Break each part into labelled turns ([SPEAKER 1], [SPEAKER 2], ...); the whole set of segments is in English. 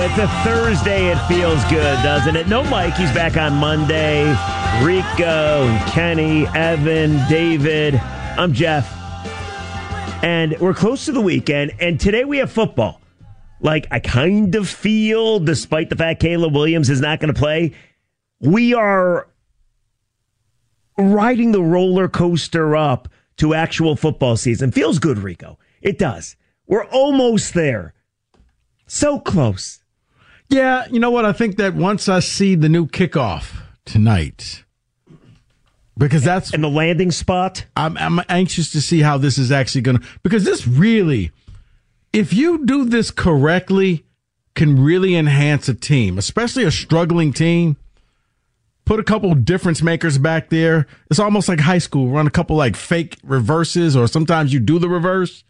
[SPEAKER 1] it's a Thursday. It feels good, doesn't it? No Mike. He's back on Monday. Rico, Kenny, Evan, David. I'm Jeff. And we're close to the weekend. And today we have football. Like, I kind of feel, despite the fact Caleb Williams is not going to play, we are riding the roller coaster up to actual football season. Feels good, Rico. It does. We're almost there. So close.
[SPEAKER 2] Yeah, you know what? I think that once I see the new kickoff tonight, because that's...
[SPEAKER 1] And the landing spot?
[SPEAKER 2] I'm anxious to see how this is actually going to... Because this really, if you do this correctly, can really enhance a team, especially a struggling team. Put a couple difference makers back there. It's almost like high school. Run a couple like fake reverses, or sometimes you do the reverse.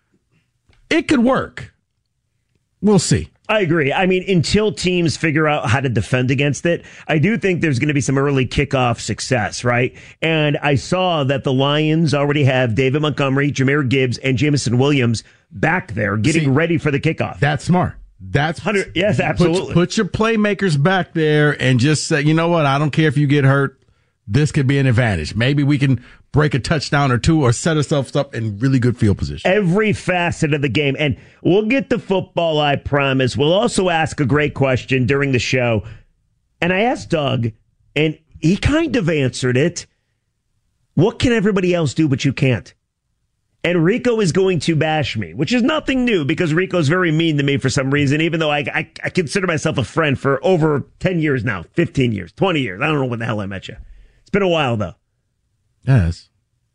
[SPEAKER 2] It could work. We'll see.
[SPEAKER 1] I agree. I mean, until teams figure out how to defend against it, I do think there's going to be some early kickoff success, right? And I saw that the Lions already have David Montgomery, Jahmyr Gibbs, and Jameson Williams back there getting ready for the kickoff.
[SPEAKER 2] That's smart. That's
[SPEAKER 1] 100. Yes, absolutely.
[SPEAKER 2] Put your playmakers back there and just say, you know what? I don't care if you get hurt. This could be an advantage. Maybe we can break a touchdown or two or set ourselves up in really good field position.
[SPEAKER 1] Every facet of the game. And we'll get to football, I promise. We'll also ask a great question during the show. And I asked Doug, and he kind of answered it. What can everybody else do but you can't? And Rico is going to bash me, which is nothing new because Rico's very mean to me for some reason, even though I consider myself a friend for over 10 years now, 15 years, 20 years. I don't know when the hell I met you. It's been a while, though.
[SPEAKER 2] Yes.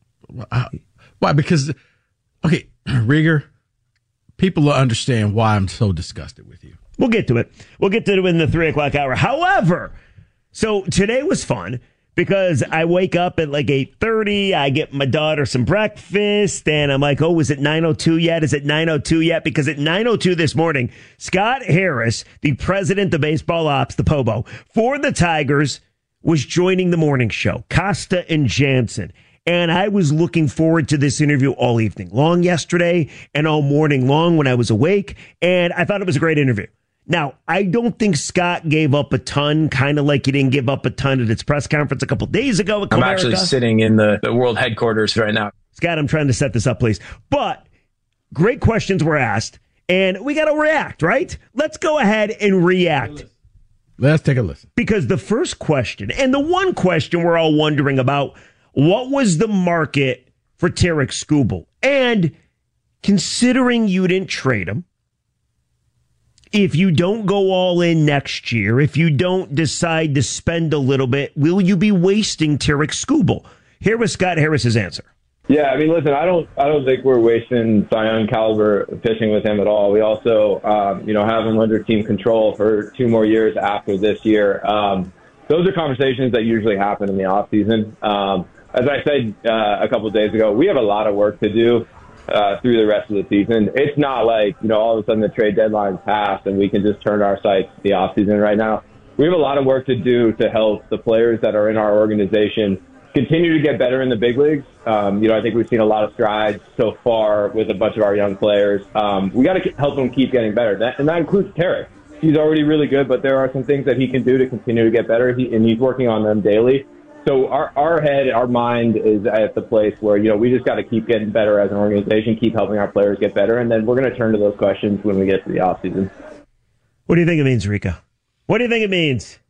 [SPEAKER 2] Why? Because, okay, Rieger, people will understand why I'm so disgusted with you.
[SPEAKER 1] We'll get to it. We'll get to it in the 3 o'clock hour. However, so today was fun because I wake up at like 8:30. I get my daughter some breakfast, and I'm like, oh, is it 9:02 yet? Is it 9:02 yet? Because at 9:02 this morning, Scott Harris, the president of baseball ops, the POBO, for the Tigers, was joining the morning show, Costa and Jansen. And I was looking forward to this interview all evening long yesterday and all morning long when I was awake. And I thought it was a great interview. Now, I don't think Scott gave up a ton, kind of like he didn't give up a ton at its press conference a couple days ago.
[SPEAKER 3] I'm actually sitting in the world headquarters right now.
[SPEAKER 1] Scott, I'm trying to set this up, please. But great questions were asked, and we got to react, right? Let's go ahead and react.
[SPEAKER 2] Let's take a listen.
[SPEAKER 1] Because the first question, and the one question we're all wondering about, what was the market for Tarik Skubal? And considering you didn't trade him, if you don't go all in next year, if you don't decide to spend a little bit, will you be wasting Tarik Skubal? Here was Scott Harris's answer.
[SPEAKER 4] Yeah, I mean, listen, I don't think we're wasting Cy Young caliber pitching with him at all. We also, have him under team control for 2 more years after this year. Those are conversations that usually happen in the off season. As I said a couple of days ago, we have a lot of work to do through the rest of the season. It's not like, all of a sudden the trade deadline's passed and we can just turn our sights to the off season right now. We have a lot of work to do to help the players that are in our organization continue to get better in the big leagues. I think we've seen a lot of strides so far with a bunch of our young players. We got to help them keep getting better. And that includes Tarik. He's already really good, but there are some things that he can do to continue to get better, and he's working on them daily. So our mind is at the place where, we just got to keep getting better as an organization, keep helping our players get better, and then we're going to turn to those questions when we get to the offseason.
[SPEAKER 1] What do you think it means, Rico? What do you think it means?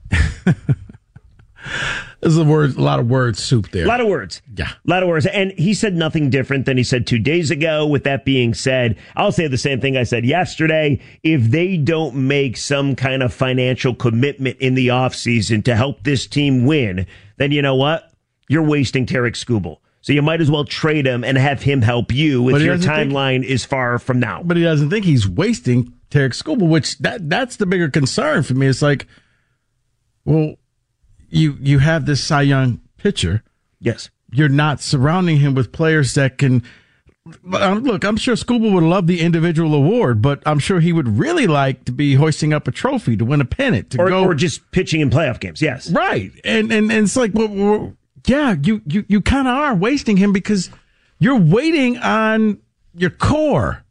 [SPEAKER 2] There's a lot of word soup there.
[SPEAKER 1] A lot of words.
[SPEAKER 2] Yeah.
[SPEAKER 1] A lot of words. And he said nothing different than he said 2 days ago. With that being said, I'll say the same thing I said yesterday. If they don't make some kind of financial commitment in the offseason to help this team win, then you know what? You're wasting Tarik Skubal. So you might as well trade him and have him help you if your timeline is far from now.
[SPEAKER 2] But he doesn't think he's wasting Tarik Skubal, which that's the bigger concern for me. It's like, well, you have this Cy Young pitcher.
[SPEAKER 1] Yes.
[SPEAKER 2] You're not surrounding him with players that can look. I'm sure Skubal would love the individual award, but I'm sure he would really like to be hoisting up a trophy to win a pennant
[SPEAKER 1] or just pitching in playoff games. Yes.
[SPEAKER 2] Right. And it's like, well, yeah, you kind of are wasting him because you're waiting on your core.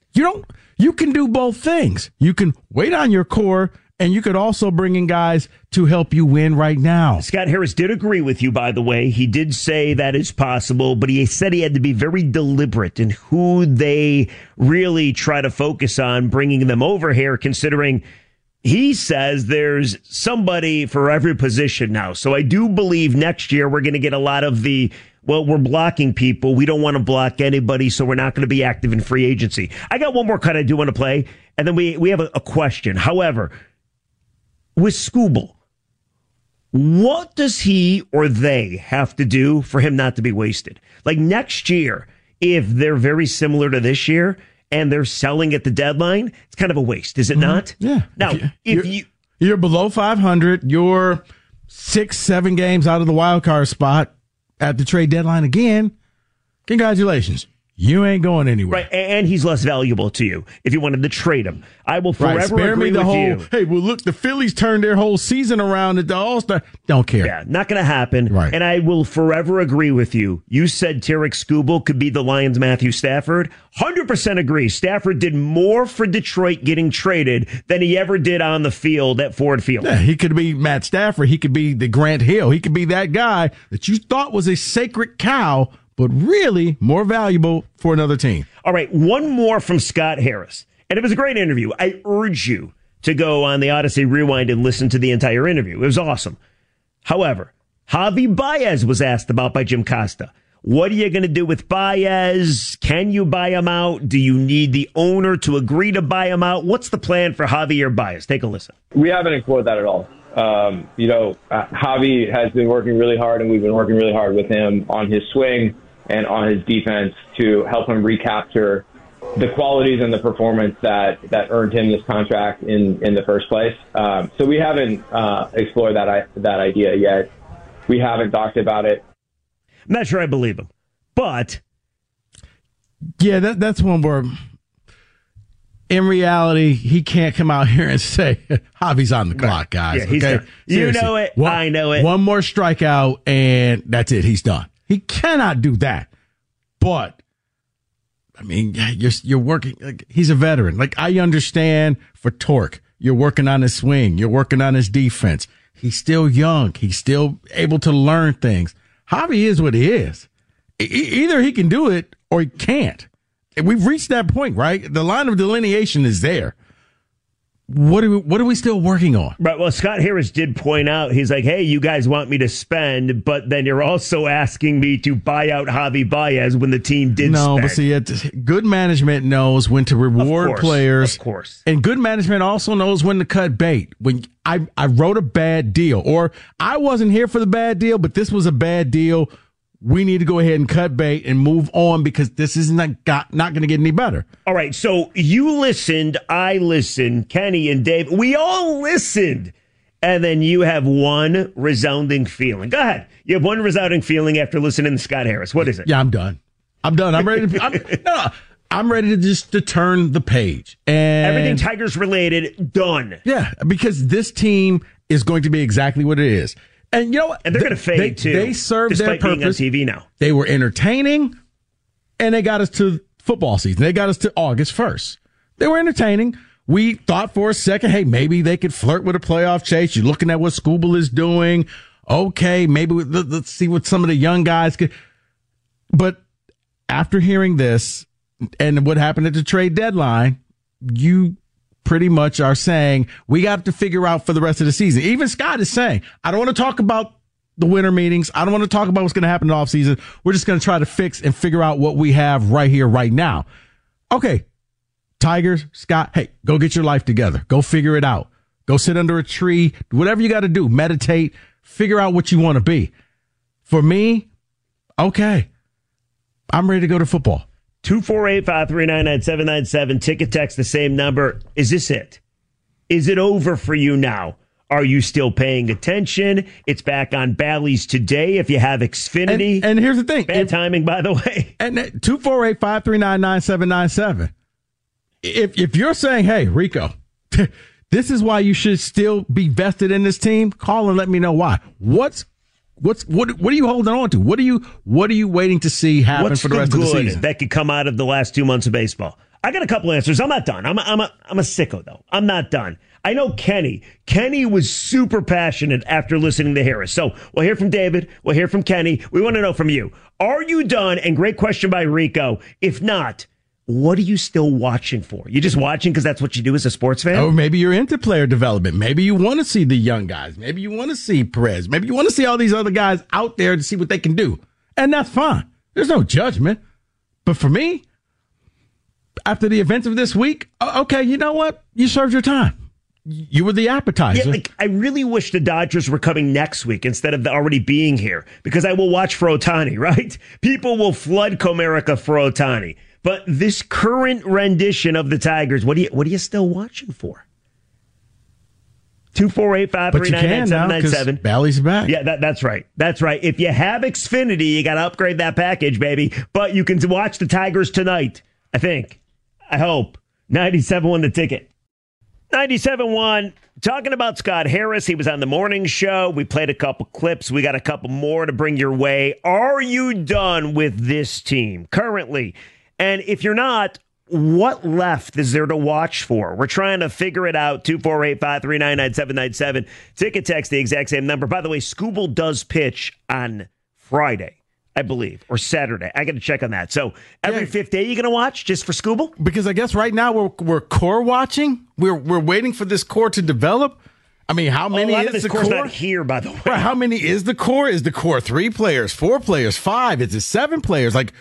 [SPEAKER 2] You can do both things. You can wait on your core, and you could also bring in guys to help you win right now.
[SPEAKER 1] Scott Harris did agree with you, by the way. He did say that is possible, but he said he had to be very deliberate in who they really try to focus on bringing them over here, considering he says there's somebody for every position now. So I do believe next year we're going to get a lot of we're blocking people. We don't want to block anybody, so we're not going to be active in free agency. I got one more cut I do want to play, and then we have a question. However, with Skubal, what does he or they have to do for him not to be wasted? Like next year, if they're very similar to this year and they're selling at the deadline, it's kind of a waste, is it not?
[SPEAKER 2] Yeah.
[SPEAKER 1] Now, if
[SPEAKER 2] you're below 500, you're 6-7 games out of the wild card spot at the trade deadline again, congratulations. You ain't going anywhere.
[SPEAKER 1] Right, and he's less valuable to you if you wanted to trade him. I will forever
[SPEAKER 2] Spare
[SPEAKER 1] agree
[SPEAKER 2] me the
[SPEAKER 1] with
[SPEAKER 2] whole,
[SPEAKER 1] you.
[SPEAKER 2] Hey, well, look, the Phillies turned their whole season around at the All-Star. Don't care.
[SPEAKER 1] Yeah, not going to happen.
[SPEAKER 2] Right.
[SPEAKER 1] And I will forever agree with you. You said Tarek Skubal could be the Lions' Matthew Stafford. 100% agree. Stafford did more for Detroit getting traded than he ever did on the field at Ford Field.
[SPEAKER 2] Yeah, he could be Matt Stafford. He could be the Grant Hill. He could be that guy that you thought was a sacred cow, but really more valuable for another team.
[SPEAKER 1] All right, one more from Scott Harris. And it was a great interview. I urge you to go on the Odyssey Rewind and listen to the entire interview. It was awesome. However, Javi Baez was asked about by Jim Costa. What are you going to do with Baez? Can you buy him out? Do you need the owner to agree to buy him out? What's the plan for Javier Baez? Take a listen.
[SPEAKER 4] We haven't explored that at all. Javi has been working really hard, and we've been working really hard with him on his swing and on his defense to help him recapture the qualities and the performance that earned him this contract in the first place. So we haven't explored that idea yet. We haven't talked about it.
[SPEAKER 1] I'm not sure I believe him, but
[SPEAKER 2] yeah, that's one where in reality he can't come out here and say Javi's on the clock, guys.
[SPEAKER 1] Yeah, he's done. You know it. I know it.
[SPEAKER 2] One more strikeout and that's it. He's done. He cannot do that. But I mean, you're working. Like, he's a veteran. Like, I understand for Torque, you're working on his swing. You're working on his defense. He's still young. He's still able to learn things. Javi is what he is. Either he can do it or he can't. And we've reached that point, right? The line of delineation is there. What are we still working on?
[SPEAKER 1] Right. Well, Scott Harris did point out, he's like, hey, you guys want me to spend, but then you're also asking me to buy out Javi Baez when the team did spend.
[SPEAKER 2] No, but see, good management knows when to reward players.
[SPEAKER 1] Of course.
[SPEAKER 2] And good management also knows when to cut bait. When I wrote a bad deal, or I wasn't here for the bad deal, but this was a bad deal, we need to go ahead and cut bait and move on because this is not going to get any better.
[SPEAKER 1] All right, so you listened, I listened, Kenny and Dave, we all listened, and then you have one resounding feeling. Go ahead. You have one resounding feeling after listening to Scott Harris. What is it?
[SPEAKER 2] Yeah, I'm done. I'm ready to. I'm ready to turn the page. And
[SPEAKER 1] everything Tigers related, done.
[SPEAKER 2] Yeah, because this team is going to be exactly what it is. And you know what?
[SPEAKER 1] And they're going to fade, too.
[SPEAKER 2] They served their purpose.
[SPEAKER 1] Being on TV now.
[SPEAKER 2] They were entertaining, and they got us to football season. They got us to August 1st. They were entertaining. We thought for a second, hey, maybe they could flirt with a playoff chase. You're looking at what Skubal is doing. Okay, maybe let's see what some of the young guys could. But after hearing this and what happened at the trade deadline, you pretty much are saying we got to figure out for the rest of the season. Even Scott is saying, I don't want to talk about the winter meetings. I don't want to talk about what's going to happen in the offseason. We're just going to try to fix and figure out what we have right here, right now. Okay, Tigers, Scott, hey, go get your life together. Go figure it out. Go sit under a tree. Whatever you got to do, meditate, figure out what you want to be. For me, okay, I'm ready to go to football.
[SPEAKER 1] 248-539-9797. Ticket text the same number. Is this it? Is it over for you now? Are you still paying attention? It's back on Bally's today if you have Xfinity.
[SPEAKER 2] And here's the thing.
[SPEAKER 1] Bad timing, by the way.
[SPEAKER 2] And 248-539-9797. If you're saying, hey, Rico, this is why you should still be vested in this team, call and let me know why. What are you holding on to? What are you waiting to see happen for the rest of the season?
[SPEAKER 1] That could come out of the last 2 months of baseball? I got a couple answers. I'm not done. I'm a sicko, though. I'm not done. I know Kenny. Kenny was super passionate after listening to Harris. So we'll hear from David. We'll hear from Kenny. We want to know from you. Are you done? And great question by Rico. If not, what are you still watching for? You just watching because that's what you do as a sports fan?
[SPEAKER 2] Or maybe you're into player development. Maybe you want to see the young guys. Maybe you want to see Perez. Maybe you want to see all these other guys out there to see what they can do. And that's fine. There's no judgment. But for me, after the events of this week, okay, you know what? You served your time. You were the appetizer.
[SPEAKER 1] Yeah, I really wish the Dodgers were coming next week instead of already being here, because I will watch for Ohtani, right? People will flood Comerica for Ohtani. But this current rendition of the Tigers, what are you still watching for? 248-539-9797.
[SPEAKER 2] Bally's back.
[SPEAKER 1] Yeah, that's right. That's right. If you have Xfinity, you got to upgrade that package, baby. But you can watch the Tigers tonight, I think. I hope. 97.1 The Ticket. 97.1, talking about Scott Harris. He was on the morning show. We played a couple clips. We got a couple more to bring your way. Are you done with this team currently? And if you're not, what left is there to watch for? We're trying to figure it out. 248-539-9797. Ticket text, the exact same number. By the way, Scooble does pitch on Friday, I believe, or Saturday. I got to check on that. So every fifth day, you going to watch just for Scooble?
[SPEAKER 2] Because I guess right now we're core watching. We're waiting for this core to develop. I mean, how many is the core?
[SPEAKER 1] Not here, by the way.
[SPEAKER 2] Right, how many is the core? Is the core 3 players, 4 players, 5? Is it 7 players? Like,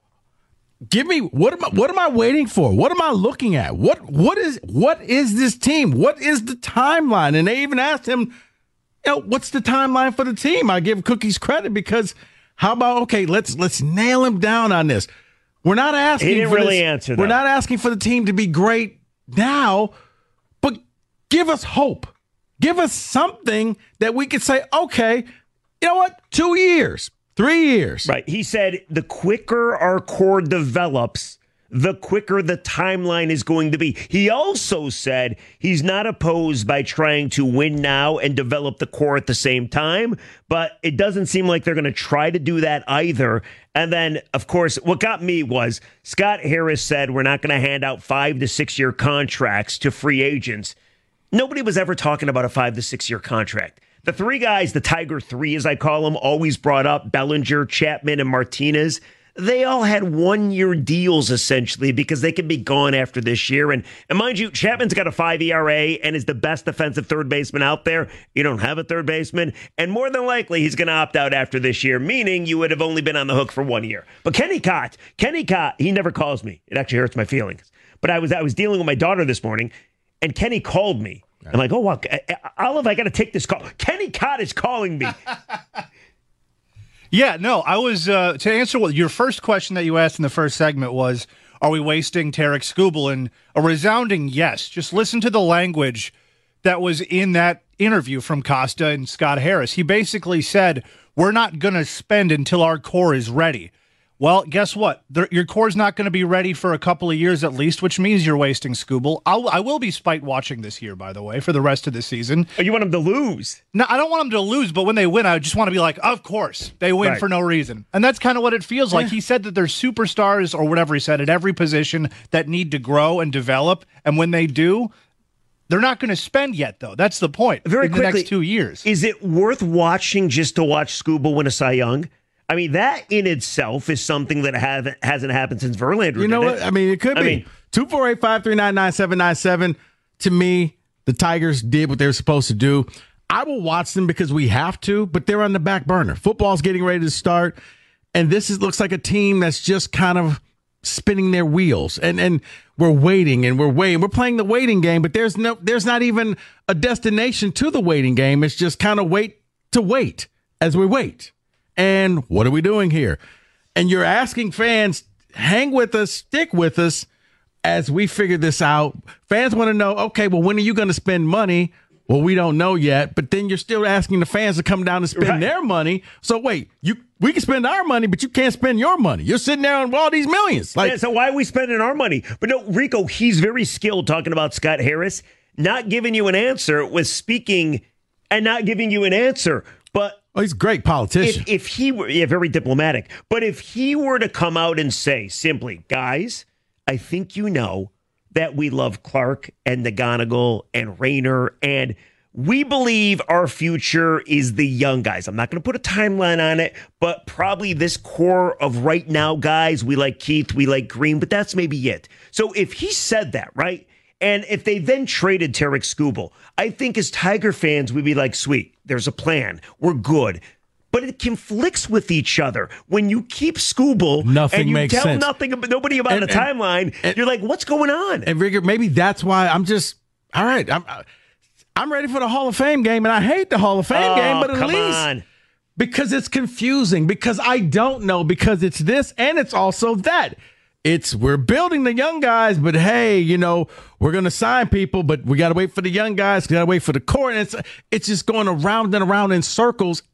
[SPEAKER 2] give me what am I waiting for? What am I looking at? What is this team? What is the timeline? And they even asked him, what's the timeline for the team? I give Cookies credit because how about, okay, let's nail him down on this. We're not asking
[SPEAKER 1] he didn't
[SPEAKER 2] for
[SPEAKER 1] really
[SPEAKER 2] this,
[SPEAKER 1] answer.
[SPEAKER 2] We're not asking for the team to be great now, but give us hope. Give us something that we could say, okay, you know what? 2 years, 3 years.
[SPEAKER 1] Right. He said the quicker our core develops, the quicker the timeline is going to be. He also said he's not opposed by trying to win now and develop the core at the same time, but it doesn't seem like they're going to try to do that either. And then, of course, what got me was Scott Harris said we're not going to hand out 5 to 6 year contracts to free agents. Nobody was ever talking about a 5 to 6 year contract. The 3 guys, the Tiger 3, as I call them, always brought up, Bellinger, Chapman, and Martinez. They all had 1-year deals, essentially, because they could be gone after this year. And mind you, Chapman's got a 5 ERA and is the best defensive third baseman out there. You don't have a third baseman. And more than likely, he's going to opt out after this year, meaning you would have only been on the hook for 1 year. But Kenny Cott, he never calls me. It actually hurts my feelings. But I was dealing with my daughter this morning, and Kenny called me. I'm like, oh, wow, Olive, I got to take this call. Kenny Cott is calling me.
[SPEAKER 5] Yeah, no, I was, to answer what your first question that you asked in the first segment was, are we wasting Tarek Skubal? And a resounding yes. Just listen to the language that was in that interview from Costa and Scott Harris. He basically said, we're not going to spend until our core is ready. Well, guess what? Your core's not going to be ready for a couple of years at least, which means you're wasting Skubal. I will be spite watching this year, by the way, for the rest of the season.
[SPEAKER 1] Oh, you want them to lose?
[SPEAKER 5] No, I don't want them to lose, but when they win, I just want to be like, of course, they win for no reason. And that's kind of what it feels like. He said that there's superstars, or whatever he said, at every position that need to grow and develop, and when they do, they're not going to spend yet, though. That's the point.
[SPEAKER 1] Very quickly,
[SPEAKER 5] the next 2 years.
[SPEAKER 1] Is it worth watching just to watch Skubal win a Cy Young? I mean, that in itself is something that hasn't happened since Verlander.
[SPEAKER 2] You know what? I mean, it could be. 248-539-9797. To me, the Tigers did what they were supposed to do. I will watch them because we have to, but they're on the back burner. Football's getting ready to start, and looks like a team that's just kind of spinning their wheels. And we're waiting and we're waiting. We're playing the waiting game, but there's not even a destination to the waiting game. It's just kind of wait as we wait. And what are we doing here? And you're asking fans, hang with us, stick with us as we figure this out. Fans want to know, okay, well, when are you going to spend money? Well, we don't know yet. But then you're still asking the fans to come down and spend their money. So wait, we can spend our money, but you can't spend your money. You're sitting there on all these millions.
[SPEAKER 1] So why are we spending our money? But no, Rico, he's very skilled talking about Scott Harris, not giving you an answer with speaking and not giving you an answer. But
[SPEAKER 2] he's a great politician.
[SPEAKER 1] If he were, very diplomatic. But if he were to come out and say simply, guys, I think you know that we love Clark and McGonigal and Rayner, and we believe our future is the young guys. I'm not going to put a timeline on it, but probably this core of right now guys. We like Keith, we like Green, but that's maybe it. So if he said that, right, and if they then traded Tarek Skubal, I think as Tiger fans, we'd be like, sweet, there's a plan. We're good. But it conflicts with each other. When you keep Skubal and you tell
[SPEAKER 2] sense.
[SPEAKER 1] Nobody about a timeline, you're like, what's going on?
[SPEAKER 2] And Rigger, maybe that's why I'm just, all right, I'm ready for the Hall of Fame game, and I hate the Hall of Fame game, but at least because it's confusing, because I don't know, because it's this and it's also that. We're building the young guys, but hey, we're going to sign people, but we got to wait for the young guys, we got to wait for the core, and it's just going around and around in circles.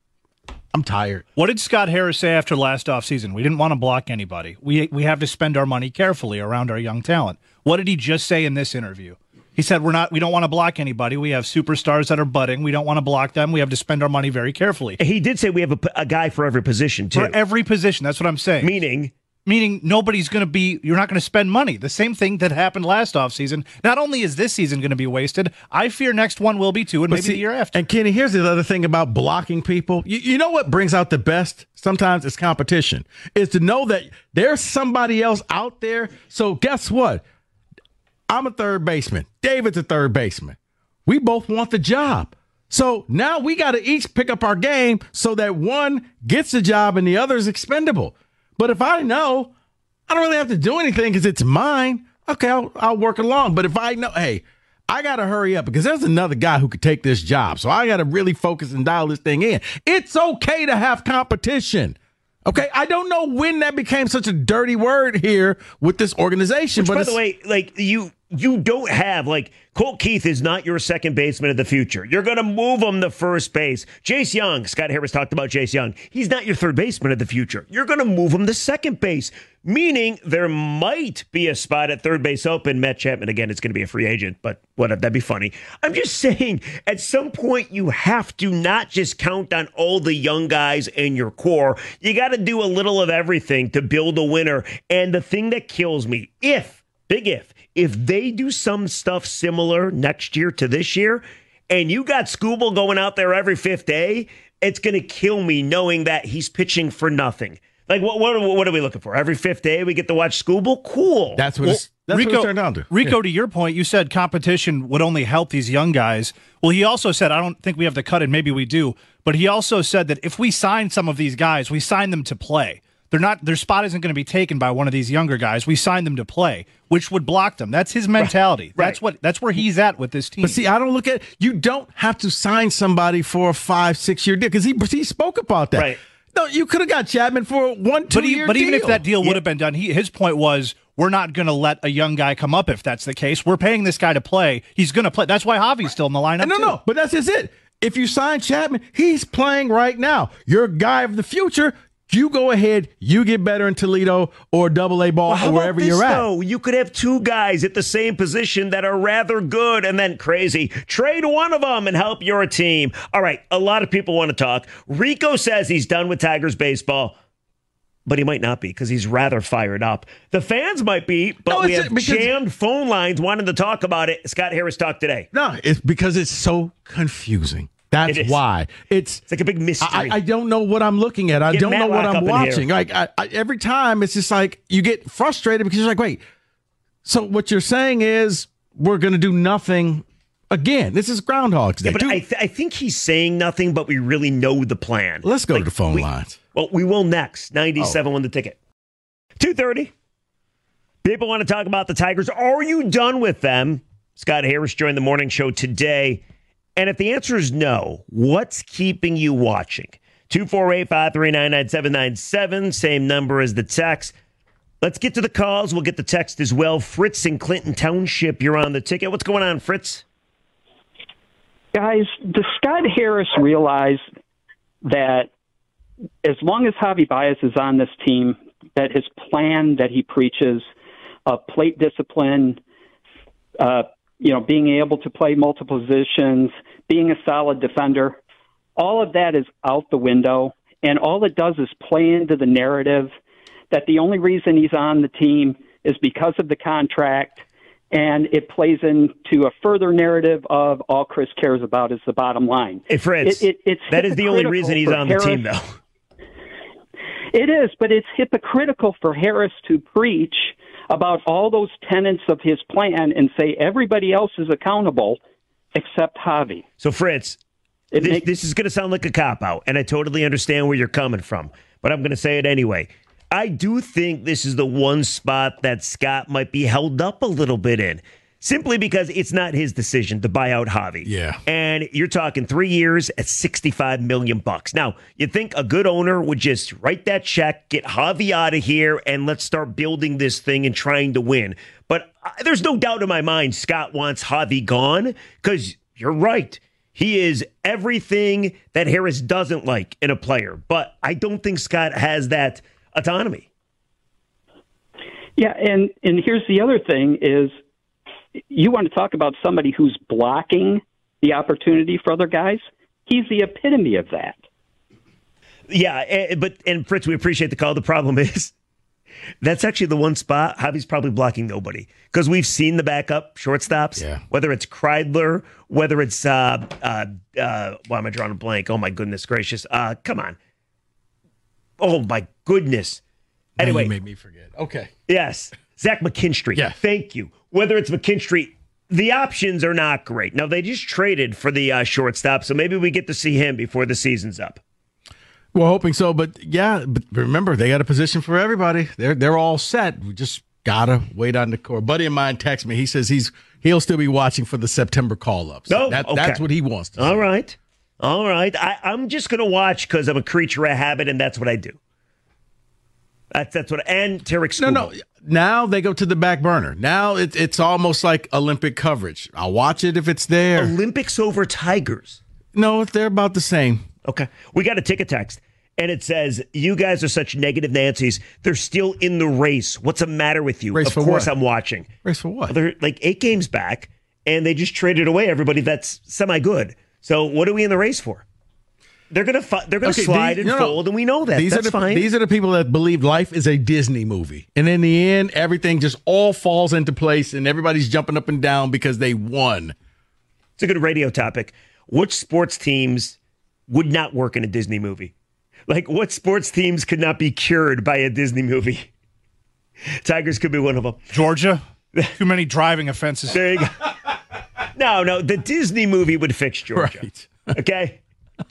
[SPEAKER 2] I'm tired.
[SPEAKER 5] What did Scott Harris say after last offseason? We didn't want to block anybody. We have to spend our money carefully around our young talent. What did he just say in this interview? He said we don't want to block anybody. We have superstars that are budding. We don't want to block them. We have to spend our money very carefully.
[SPEAKER 1] He did say we have a guy for every position, too.
[SPEAKER 5] For every position. That's what I'm saying. Meaning nobody's going to be – you're not going to spend money. The same thing that happened last offseason. Not only is this season going to be wasted, I fear next one will be too, and maybe the year after.
[SPEAKER 2] And, Kenny, here's the other thing about blocking people. You know what brings out the best? Sometimes it's competition. Is to know that there's somebody else out there. So guess what? I'm a third baseman. David's a third baseman. We both want the job. So now we got to each pick up our game so that one gets the job and the other is expendable. But if I know, I don't really have to do anything because it's mine. Okay, I'll work along. But if I know, hey, I got to hurry up because there's another guy who could take this job. So I got to really focus and dial this thing in. It's okay to have competition. Okay, I don't know when that became such a dirty word here with this organization.
[SPEAKER 1] Which,
[SPEAKER 2] but
[SPEAKER 1] by the way, like you don't have, like, Colt Keith is not your second baseman of the future. You're going to move him to first base. Jace Young, Scott Harris talked about Jace Young. He's not your third baseman of the future. You're going to move him to second base, meaning there might be a spot at third base open. Matt Chapman, again, it's going to be a free agent, but whatever, that'd be funny. I'm just saying, at some point, you have to not just count on all the young guys in your core. You got to do a little of everything to build a winner. And the thing that kills me, if they do some stuff similar next year to this year, and you got Skubal going out there every fifth day, it's going to kill me knowing that he's pitching for nothing. Like, what are we looking for? Every fifth day we get to watch Skubal? Cool.
[SPEAKER 2] That's what it's turned down to.
[SPEAKER 5] Rico, to your point, you said competition would only help these young guys. Well, he also said, I don't think we have to cut it. Maybe we do. But he also said that if we sign some of these guys, we sign them to play. Their spot isn't going to be taken by one of these younger guys. We signed them to play, which would block them. That's his mentality. Right. That's where he's at with this team.
[SPEAKER 2] But see, I don't look at you don't have to sign somebody for a 5-6 year deal because he spoke about that.
[SPEAKER 1] Right.
[SPEAKER 2] No, you could have got Chapman for a 1-2 year deal.
[SPEAKER 5] But even if that deal would have been done, his point was we're not going to let a young guy come up if that's the case. We're paying this guy to play. He's going to play. That's why Javi's still in the lineup.
[SPEAKER 2] No, but that's just it. If you sign Chapman, he's playing right now. You're a guy of the future. You go ahead, you get better in Toledo or AA ball or wherever you're at.
[SPEAKER 1] Though? You could have two guys at the same position that are rather good and then crazy. Trade one of them and help your team. All right, a lot of people want to talk. Rico says he's done with Tigers baseball, but he might not be because he's rather fired up. The fans might be, but we have jammed phone lines wanting to talk about it. Scott Harris talked today.
[SPEAKER 2] No, it's because it's so confusing. That's why. It's
[SPEAKER 1] like a big mystery.
[SPEAKER 2] I don't know what I'm looking at. I don't know what I'm watching. Like every time, it's just like you get frustrated because you're like, wait. So what you're saying is we're going to do nothing again. This is Groundhog's Day.
[SPEAKER 1] Yeah, but I think he's saying nothing, but we really know the plan.
[SPEAKER 2] Let's go to the phone lines.
[SPEAKER 1] Well, we will next. 97 won the ticket. 2:30. People want to talk about the Tigers. Are you done with them? Scott Harris joined the morning show today. And if the answer is no, what's keeping you watching? 248-539-9797, same number as the text. Let's get to the calls. We'll get the text as well. Fritz in Clinton Township, you're on the ticket. What's going on, Fritz?
[SPEAKER 6] Guys, does Scott Harris realize that as long as Javi Baez is on this team, that his plan that he preaches of plate discipline, being able to play multiple positions, being a solid defender, all of that is out the window, and all it does is play into the narrative that the only reason he's on the team is because of the contract, and it plays into a further narrative of all Chris cares about is the bottom line.
[SPEAKER 1] Hey, Fritz, that is the only reason he's on the team, though.
[SPEAKER 6] It is, but it's hypocritical for Harris to preach about all those tenets of his plan and say everybody else is accountable except Javi.
[SPEAKER 1] So, Fritz, this is going to sound like a cop-out, and I totally understand where you're coming from, but I'm going to say it anyway. I do think this is the one spot that Scott might be held up a little bit in, simply because it's not his decision to buy out Javi.
[SPEAKER 2] Yeah.
[SPEAKER 1] And you're talking 3 years at $65 million. Now, you'd think a good owner would just write that check, get Javi out of here, and let's start building this thing and trying to win. But there's no doubt in my mind Scott wants Javi gone, because you're right. He is everything that Harris doesn't like in a player. But I don't think Scott has that autonomy.
[SPEAKER 6] Yeah, and here's the other thing is, you want to talk about somebody who's blocking the opportunity for other guys? He's the epitome of that.
[SPEAKER 1] Yeah, and Fritz, we appreciate the call. The problem is that's actually the one spot Javi's probably blocking nobody, because we've seen the backup shortstops, whether it's Kreidler, whether it's why am I drawing a blank? Oh my goodness gracious! Come on! Oh my goodness! Anyway,
[SPEAKER 2] you made me forget. Okay.
[SPEAKER 1] Yes, Zach McKinstry.
[SPEAKER 2] Yeah.
[SPEAKER 1] Thank you. Whether it's McKinstry, the options are not great. Now, they just traded for the shortstop, so maybe we get to see him before the season's up.
[SPEAKER 2] We're hoping so, but remember, they got a position for everybody. They're all set. We just got to wait on the core. A buddy of mine texted me. He says he'll still be watching for the September call-ups.
[SPEAKER 1] No,
[SPEAKER 2] That's what he wants to do.
[SPEAKER 1] All right. I'm just going to watch because I'm a creature of habit, and that's what I do. That's what. And Tarek Skubal.
[SPEAKER 2] No. Now they go to the back burner. Now it's almost like Olympic coverage. I'll watch it if it's there.
[SPEAKER 1] Olympics over Tigers.
[SPEAKER 2] No, they're about the same.
[SPEAKER 1] Okay. We got a ticket text, and it says, you guys are such negative Nancy's. They're still in the race. What's the matter with you?
[SPEAKER 2] Race
[SPEAKER 1] of
[SPEAKER 2] for
[SPEAKER 1] course
[SPEAKER 2] what?
[SPEAKER 1] I'm watching.
[SPEAKER 2] Race for what?
[SPEAKER 1] Well, they're like 8 games back, and they just traded away everybody that's semi-good. So what are we in the race for? They're gonna slide and fold, and we know that. That's fine.
[SPEAKER 2] These are the people that believe life is a Disney movie, and in the end, everything just all falls into place, and everybody's jumping up and down because they won.
[SPEAKER 1] It's a good radio topic. Which sports teams would not work in a Disney movie? Like, what sports teams could not be cured by a Disney movie? Tigers could be one of them.
[SPEAKER 5] Georgia, too many driving offenses.
[SPEAKER 1] There you go. No, the Disney movie would fix Georgia.
[SPEAKER 2] Right.
[SPEAKER 1] Okay.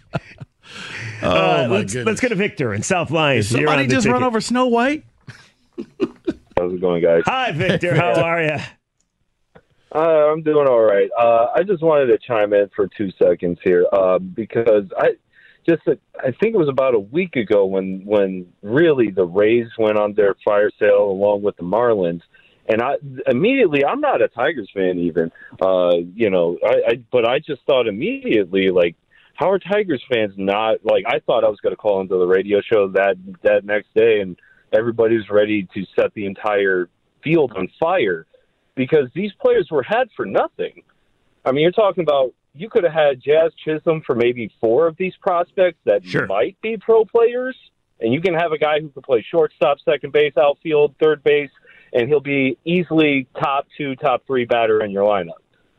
[SPEAKER 2] Let's
[SPEAKER 1] get a Victor in South Lyons.
[SPEAKER 2] Did somebody just run over Snow White?
[SPEAKER 4] How's it going, guys?
[SPEAKER 1] Hi, Victor. How are you?
[SPEAKER 4] I'm doing all right. I just wanted to chime in for 2 seconds here because I think it was about a week ago when really the Rays went on their fire sale along with the Marlins. And I'm not a Tigers fan even, but I just thought immediately, like, how are Tigers fans not, like, I thought I was going to call into the radio show that next day and everybody was ready to set the entire field on fire because these players were had for nothing. I mean, you're talking about, you could have had Jazz Chisholm for maybe 4 of these prospects that might be pro players, and you can have a guy who can play shortstop, second base, outfield, third base, and he'll be easily top 2, top 3 batter in your lineup.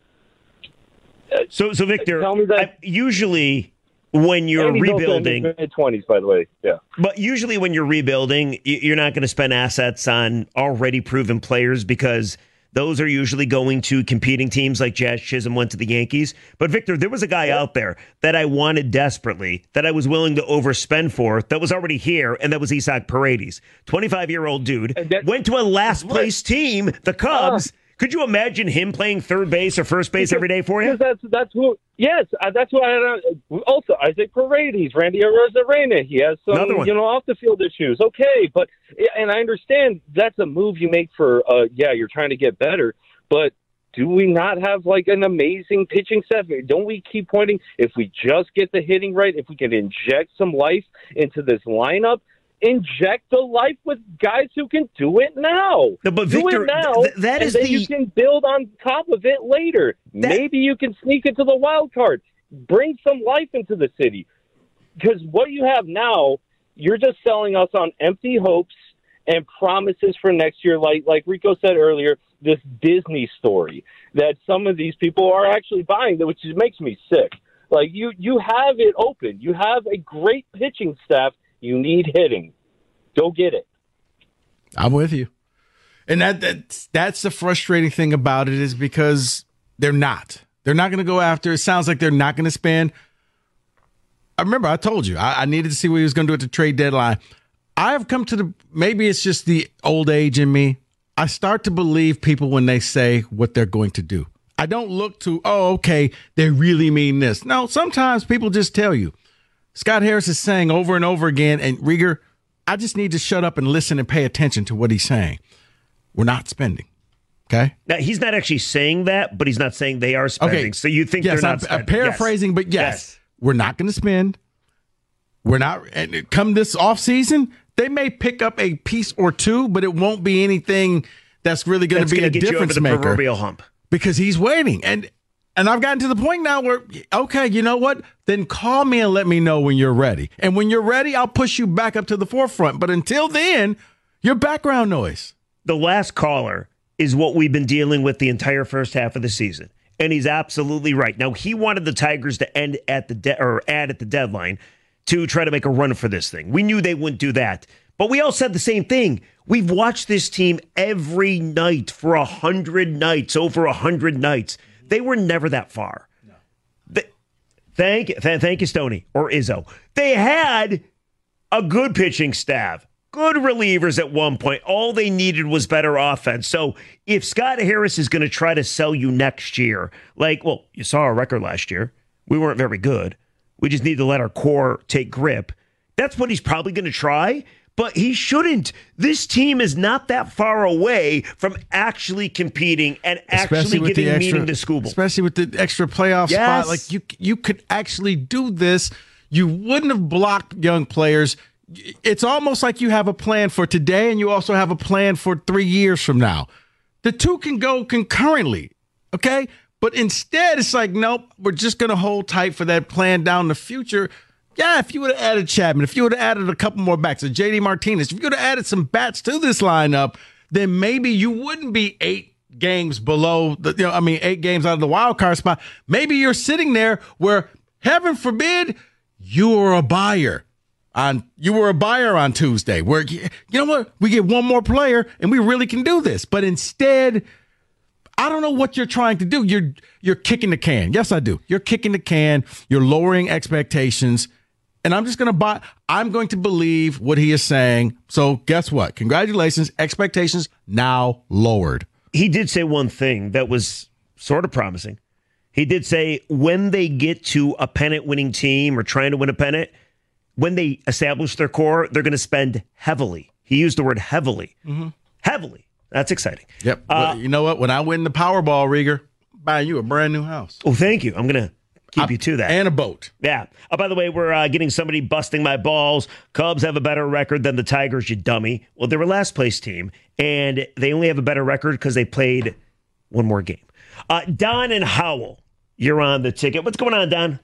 [SPEAKER 1] So Victor,
[SPEAKER 4] tell me that,
[SPEAKER 1] usually when you're rebuilding,
[SPEAKER 4] mid-20s, by the way, yeah.
[SPEAKER 1] But usually when you're rebuilding, you're not going to spend assets on already proven players because those are usually going to competing teams like Jazz Chisholm went to the Yankees. But Victor, there was a guy out there that I wanted desperately, that I was willing to overspend for, that was already here, and that was Isaac Paredes. 25-year-old dude, went to a last-place team, the Cubs. Could you imagine him playing third base or first base every day for you?
[SPEAKER 4] That's who. Yes, that's who I. Also, Isaac Paredes, Randy Arozarena. He has some, off the field issues. Okay, and I understand that's a move you make for. You're trying to get better, but do we not have like an amazing pitching staff? Don't we keep pointing? If we just get the hitting right, if we can inject some life into this lineup. Inject the life with guys who can do it now.
[SPEAKER 1] No, but Victor,
[SPEAKER 4] do it now,
[SPEAKER 1] that is
[SPEAKER 4] you can build on top of it later. Maybe you can sneak into the wild card. Bring some life into the city. Because what you have now, you're just selling us on empty hopes
[SPEAKER 7] and promises for next year, like Rico said earlier, this Disney story that some of these people are actually buying, which makes me sick. Like, you have it open. You have a great pitching staff. You need hitting. Go get it.
[SPEAKER 2] I'm with you. And that's the frustrating thing about it, is because they're not. They're not going to go after. It sounds like they're not going to spend. I remember I told you I needed to see what he was going to do at the trade deadline. I have come to maybe it's just the old age in me. I start to believe people when they say what they're going to do. I don't look to, okay, they really mean this. No, sometimes people just tell you. Scott Harris is saying over and over again, and Rieger, I just need to shut up and listen and pay attention to what he's saying. We're not spending. Okay?
[SPEAKER 1] Now, he's not actually saying that, but he's not saying they are spending. Okay. So you think they're not spending.
[SPEAKER 2] I'm paraphrasing, but yes, we're not going to spend. We're not. And come this offseason, they may pick up a piece or two, but it won't be anything that's really going to be a difference maker.
[SPEAKER 1] Proverbial hump.
[SPEAKER 2] Because he's waiting. And I've gotten to the point now where, okay, you know what? Then call me and let me know when you're ready. And when you're ready, I'll push you back up to the forefront. But until then, you're background noise.
[SPEAKER 1] The last caller is what we've been dealing with the entire first half of the season. And he's absolutely right. Now, he wanted the Tigers to end at add at the deadline to try to make a run for this thing. We knew they wouldn't do that. But we all said the same thing. We've watched this team every night for 100 nights, over 100 nights. They were never that far. No. Thank you, Stoney, or Izzo. They had a good pitching staff, good relievers at one point. All they needed was better offense. So if Scott Harris is going to try to sell you next year, you saw our record last year. We weren't very good. We just need to let our core take grip. That's what he's probably going to try. But he shouldn't. This team is not that far away from actually competing and actually giving meaning to Skubal.
[SPEAKER 2] Especially with the extra playoff spot. Like, you could actually do this. You wouldn't have blocked young players. It's almost like you have a plan for today and you also have a plan for 3 years from now. The two can go concurrently, okay? But instead, it's like, nope, we're just going to hold tight for that plan down the future. Yeah, if you would have added Chapman, if you would have added a couple more backs, or J.D. Martinez, if you would have added some bats to this lineup, then maybe you wouldn't be 8 games below, 8 games out of the wild card spot. Maybe you're sitting there where, heaven forbid, you were a buyer on Tuesday, where, you know what, we get one more player and we really can do this. But instead, I don't know what you're trying to do. You're kicking the can. Yes, I do. You're kicking the can. You're lowering expectations. And I'm going to believe what he is saying. So guess what? Congratulations. Expectations now lowered.
[SPEAKER 1] He did say one thing that was sort of promising. He did say when they get to a pennant-winning team or trying to win a pennant, when they establish their core, they're going to spend heavily. He used the word heavily. Mm-hmm. Heavily. That's exciting.
[SPEAKER 2] Yep. You know what? When I win the Powerball, Rieger, I'm buying you a brand new house.
[SPEAKER 1] Oh, thank you. I'm going to keep you to that.
[SPEAKER 2] And a boat.
[SPEAKER 1] Yeah. By the way, we're getting somebody busting my balls. Cubs have a better record than the Tigers, you dummy. Well, they're a last-place team, and they only have a better record because they played one more game. Don and Howell, you're on the ticket. What's going on, Don?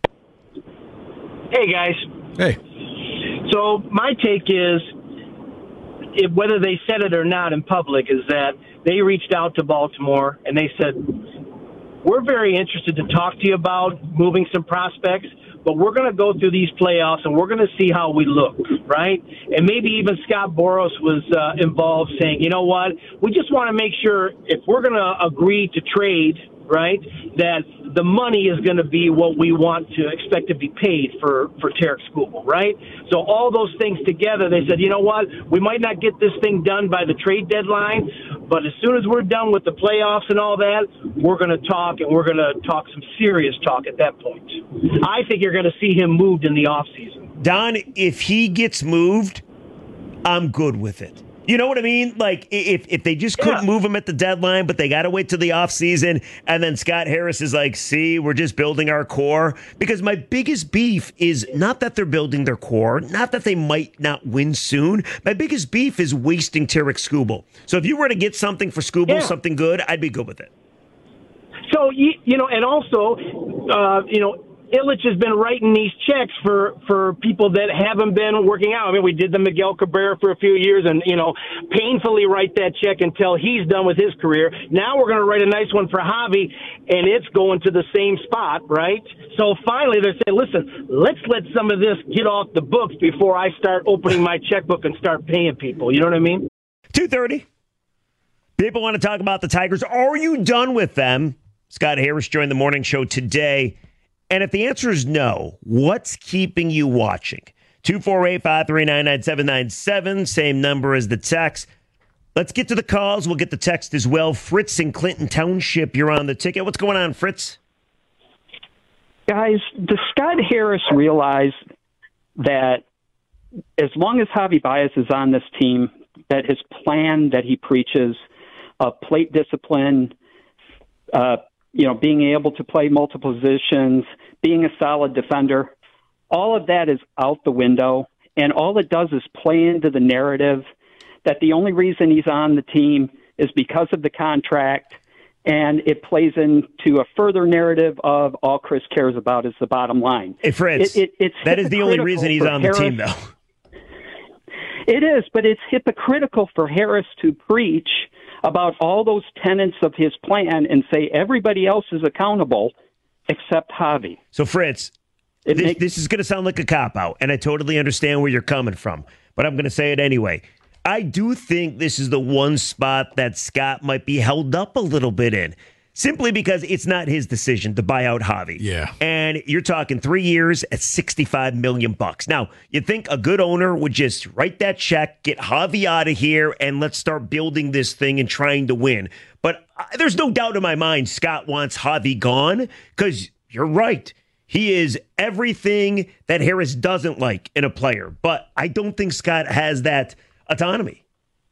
[SPEAKER 8] Hey, guys.
[SPEAKER 2] Hey.
[SPEAKER 8] So my take is, whether they said it or not in public, is that they reached out to Baltimore and they said, we're very interested to talk to you about moving some prospects, but we're going to go through these playoffs and we're going to see how we look, right? And maybe even Scott Boras was involved, saying, you know what, we just want to make sure if we're going to agree to trade, right, that the money is going to be what we want to expect to be paid for Tarik Skubal, right? So all those things together, they said, you know what, we might not get this thing done by the trade deadline, but as soon as we're done with the playoffs and all that, we're going to talk, and we're going to talk some serious talk at that point. I think you're going to see him moved in the offseason.
[SPEAKER 1] Don, if he gets moved, I'm good with it. You know what I mean? Like, if they just couldn't move him at the deadline, but they got to wait till the offseason, and then Scott Harris is like, see, we're just building our core. Because my biggest beef is not that they're building their core, not that they might not win soon. My biggest beef is wasting Tarik Skubal. So if you were to get something for Skubal, something good, I'd be good with it.
[SPEAKER 8] So, and also, Illich has been writing these checks for people that haven't been working out. I mean, we did the Miguel Cabrera for a few years and, painfully write that check until he's done with his career. Now we're going to write a nice one for Javi, and it's going to the same spot, right? So finally they're saying, listen, let's let some of this get off the books before I start opening my checkbook and start paying people. You know what I mean?
[SPEAKER 1] 2:30. People want to talk about the Tigers. Are you done with them? Scott Harris joined the morning show today. And if the answer is no, what's keeping you watching? 248-539-9797, same number as the text. Let's get to the calls. We'll get the text as well. Fritz in Clinton Township, you're on the ticket. What's going on, Fritz?
[SPEAKER 6] Guys, does Scott Harris realize that as long as Javi Baez is on this team, that his plan that he preaches of plate discipline, being able to play multiple positions, being a solid defender, all of that is out the window, and all it does is play into the narrative that the only reason he's on the team is because of the contract, and it plays into a further narrative of all Chris cares about is the bottom line.
[SPEAKER 1] Hey, Fritz, that is the only reason he's on the team, though.
[SPEAKER 6] It is, but it's hypocritical for Harris to preach about all those tenets of his plan and say everybody else is accountable except Javi.
[SPEAKER 1] So, Fritz, this is going to sound like a cop-out, and I totally understand where you're coming from, but I'm going to say it anyway. I do think this is the one spot that Scott might be held up a little bit in, simply because it's not his decision to buy out Javi.
[SPEAKER 2] Yeah.
[SPEAKER 1] And you're talking 3 years at $65 million. Now, you'd think a good owner would just write that check, get Javi out of here, and let's start building this thing and trying to win. But there's no doubt in my mind Scott wants Javi gone, because you're right. He is everything that Harris doesn't like in a player. But I don't think Scott has that autonomy.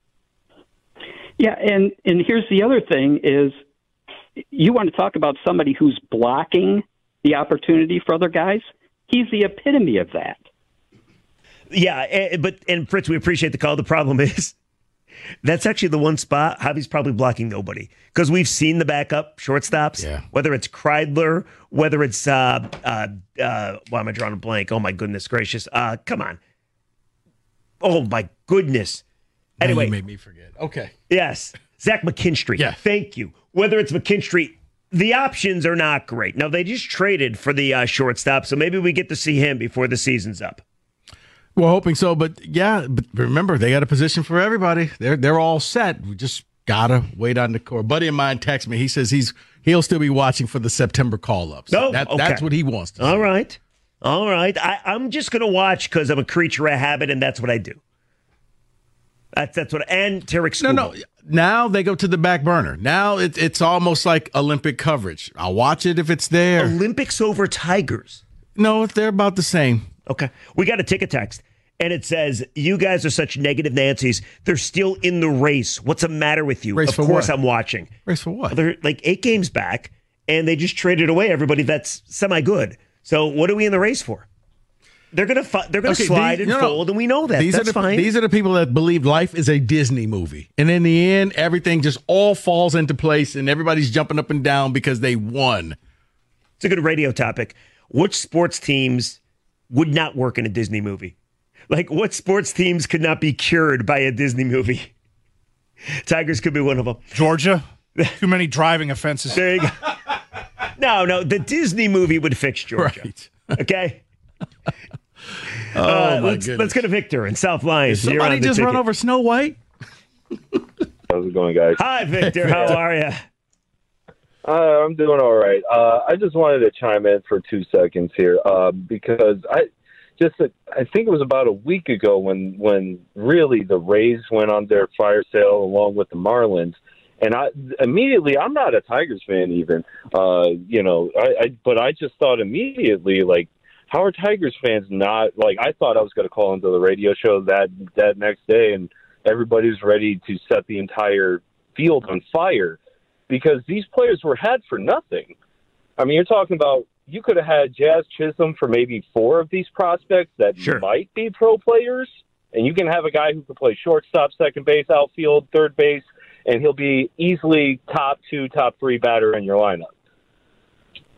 [SPEAKER 6] Yeah, and here's the other thing is, you want to talk about somebody who's blocking the opportunity for other guys? He's the epitome of that.
[SPEAKER 1] Yeah, and Fritz, we appreciate the call. The problem is that's actually the one spot Javi's probably blocking nobody, because we've seen the backup shortstops, whether it's Kreidler, whether it's why am I drawing a blank? Oh my goodness gracious! Come on! Oh my goodness! Anyway,
[SPEAKER 2] you made me forget. Okay.
[SPEAKER 1] Yes, Zach McKinstry.
[SPEAKER 2] Yeah.
[SPEAKER 1] Thank you. Whether it's McKinstry, the options are not great. Now, they just traded for the shortstop, so maybe we get to see him before the season's up.
[SPEAKER 2] We're hoping so, but remember, they got a position for everybody. They're all set. We just got to wait on the core. A buddy of mine texted me. He says he'll still be watching for the September call-ups.
[SPEAKER 1] So
[SPEAKER 2] That's what he wants to do.
[SPEAKER 1] All right. I'm just going to watch because I'm a creature of habit, and that's what I do. That's what, and Tarek Skubal.
[SPEAKER 2] No. Now they go to the back burner. Now it's almost like Olympic coverage. I'll watch it if it's there.
[SPEAKER 1] Olympics over Tigers.
[SPEAKER 2] No, they're about the same.
[SPEAKER 1] Okay. We got a ticket text, and it says, you guys are such negative Nancy's. They're still in the race. What's the matter with you?
[SPEAKER 2] Race
[SPEAKER 1] of
[SPEAKER 2] for
[SPEAKER 1] course
[SPEAKER 2] what?
[SPEAKER 1] I'm watching.
[SPEAKER 2] Race for what?
[SPEAKER 1] Well, they're like 8 games back, and they just traded away everybody that's semi-good. So what are we in the race for? They're gonna slide and fold, and we know that. That's fine.
[SPEAKER 2] These are the people that believe life is a Disney movie, and in the end, everything just all falls into place, and everybody's jumping up and down because they won.
[SPEAKER 1] It's a good radio topic. Which sports teams would not work in a Disney movie? Like, what sports teams could not be cured by a Disney movie? Tigers could be one of them.
[SPEAKER 5] Georgia, too many driving offenses.
[SPEAKER 1] There you go. No, the Disney movie would fix Georgia.
[SPEAKER 2] Right.
[SPEAKER 1] Okay.
[SPEAKER 2] Let's
[SPEAKER 1] go to Victor in South Lyons.
[SPEAKER 2] Somebody just run over Snow White.
[SPEAKER 4] How's it going, guys?
[SPEAKER 1] Hi, Victor. How are you?
[SPEAKER 4] I'm doing all right. I just wanted to chime in for 2 seconds here because I think it was about a week ago when really the Rays went on their fire sale along with the Marlins. And I'm not a Tigers fan even, but I just thought immediately, like, how are Tigers fans not, like, I thought I was going to call into the radio show that next day and everybody was ready to set the entire field on fire because these players were had for nothing. I mean, you're talking about, you could have had Jazz Chisholm for maybe 4 of these prospects that might be pro players, and you can have a guy who can play shortstop, second base, outfield, third base, and he'll be easily top 2, top 3 batter in your lineup.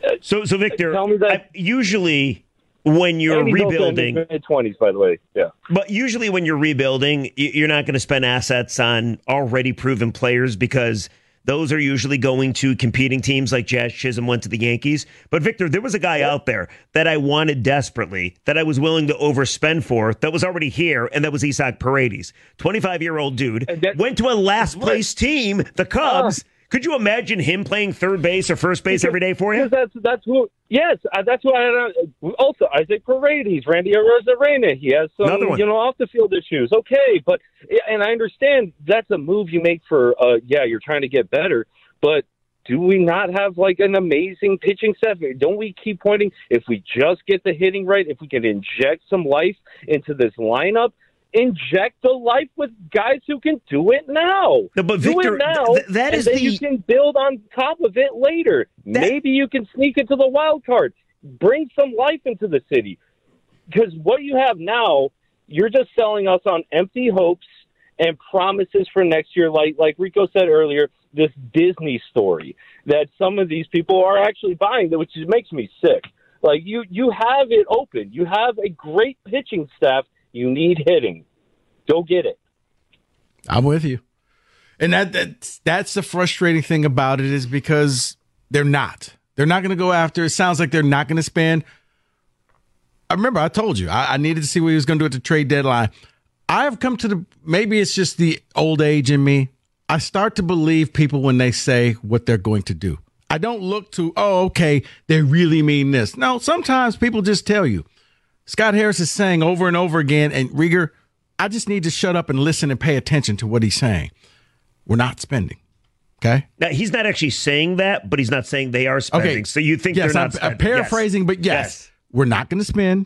[SPEAKER 1] So Victor,
[SPEAKER 7] tell me that
[SPEAKER 1] usually when you're rebuilding,
[SPEAKER 7] mid-20s, by the way, yeah.
[SPEAKER 1] But usually when you're rebuilding, you're not going to spend assets on already proven players because those are usually going to competing teams like Jazz Chisholm went to the Yankees. But Victor, there was a guy out there that I wanted desperately, that I was willing to overspend for, that was already here, and that was Isaac Paredes. 25-year-old dude, went to a last-place team, the Cubs. Could you imagine him playing third base or first base every day for you?
[SPEAKER 7] That's who. Yes, that's who I. Also, Isaac Paredes, Randy Arozarena. He has some, off the field issues. Okay, and I understand that's a move you make for. You're trying to get better, but do we not have like an amazing pitching staff? Don't we keep pointing? If we just get the hitting right, if we can inject some life into this lineup. Inject the life with guys who can do it now.
[SPEAKER 1] No, but Victor,
[SPEAKER 7] do it now,
[SPEAKER 1] that is
[SPEAKER 7] and then you can build on top of it later. Maybe you can sneak into the wild card. Bring some life into the city. Because what you have now, you're just selling us on empty hopes and promises for next year. Like Rico said earlier, this Disney story that some of these people are actually buying, which makes me sick. Like you have it open. You have a great pitching staff. You need hitting. Go get it.
[SPEAKER 2] I'm with you. And that's the frustrating thing about it is because they're not. They're not going to go after. It sounds like they're not going to spend. I remember I told you I needed to see what he was going to do at the trade deadline. I have come to maybe it's just the old age in me. I start to believe people when they say what they're going to do. I don't look to, okay, they really mean this. No, sometimes people just tell you. Scott Harris is saying over and over again, and Rieger, I just need to shut up and listen and pay attention to what he's saying. We're not spending. Okay?
[SPEAKER 1] Now, he's not actually saying that, but he's not saying they are spending. Okay. So you think they're not spending.
[SPEAKER 2] I'm paraphrasing, but yes, we're not going to spend.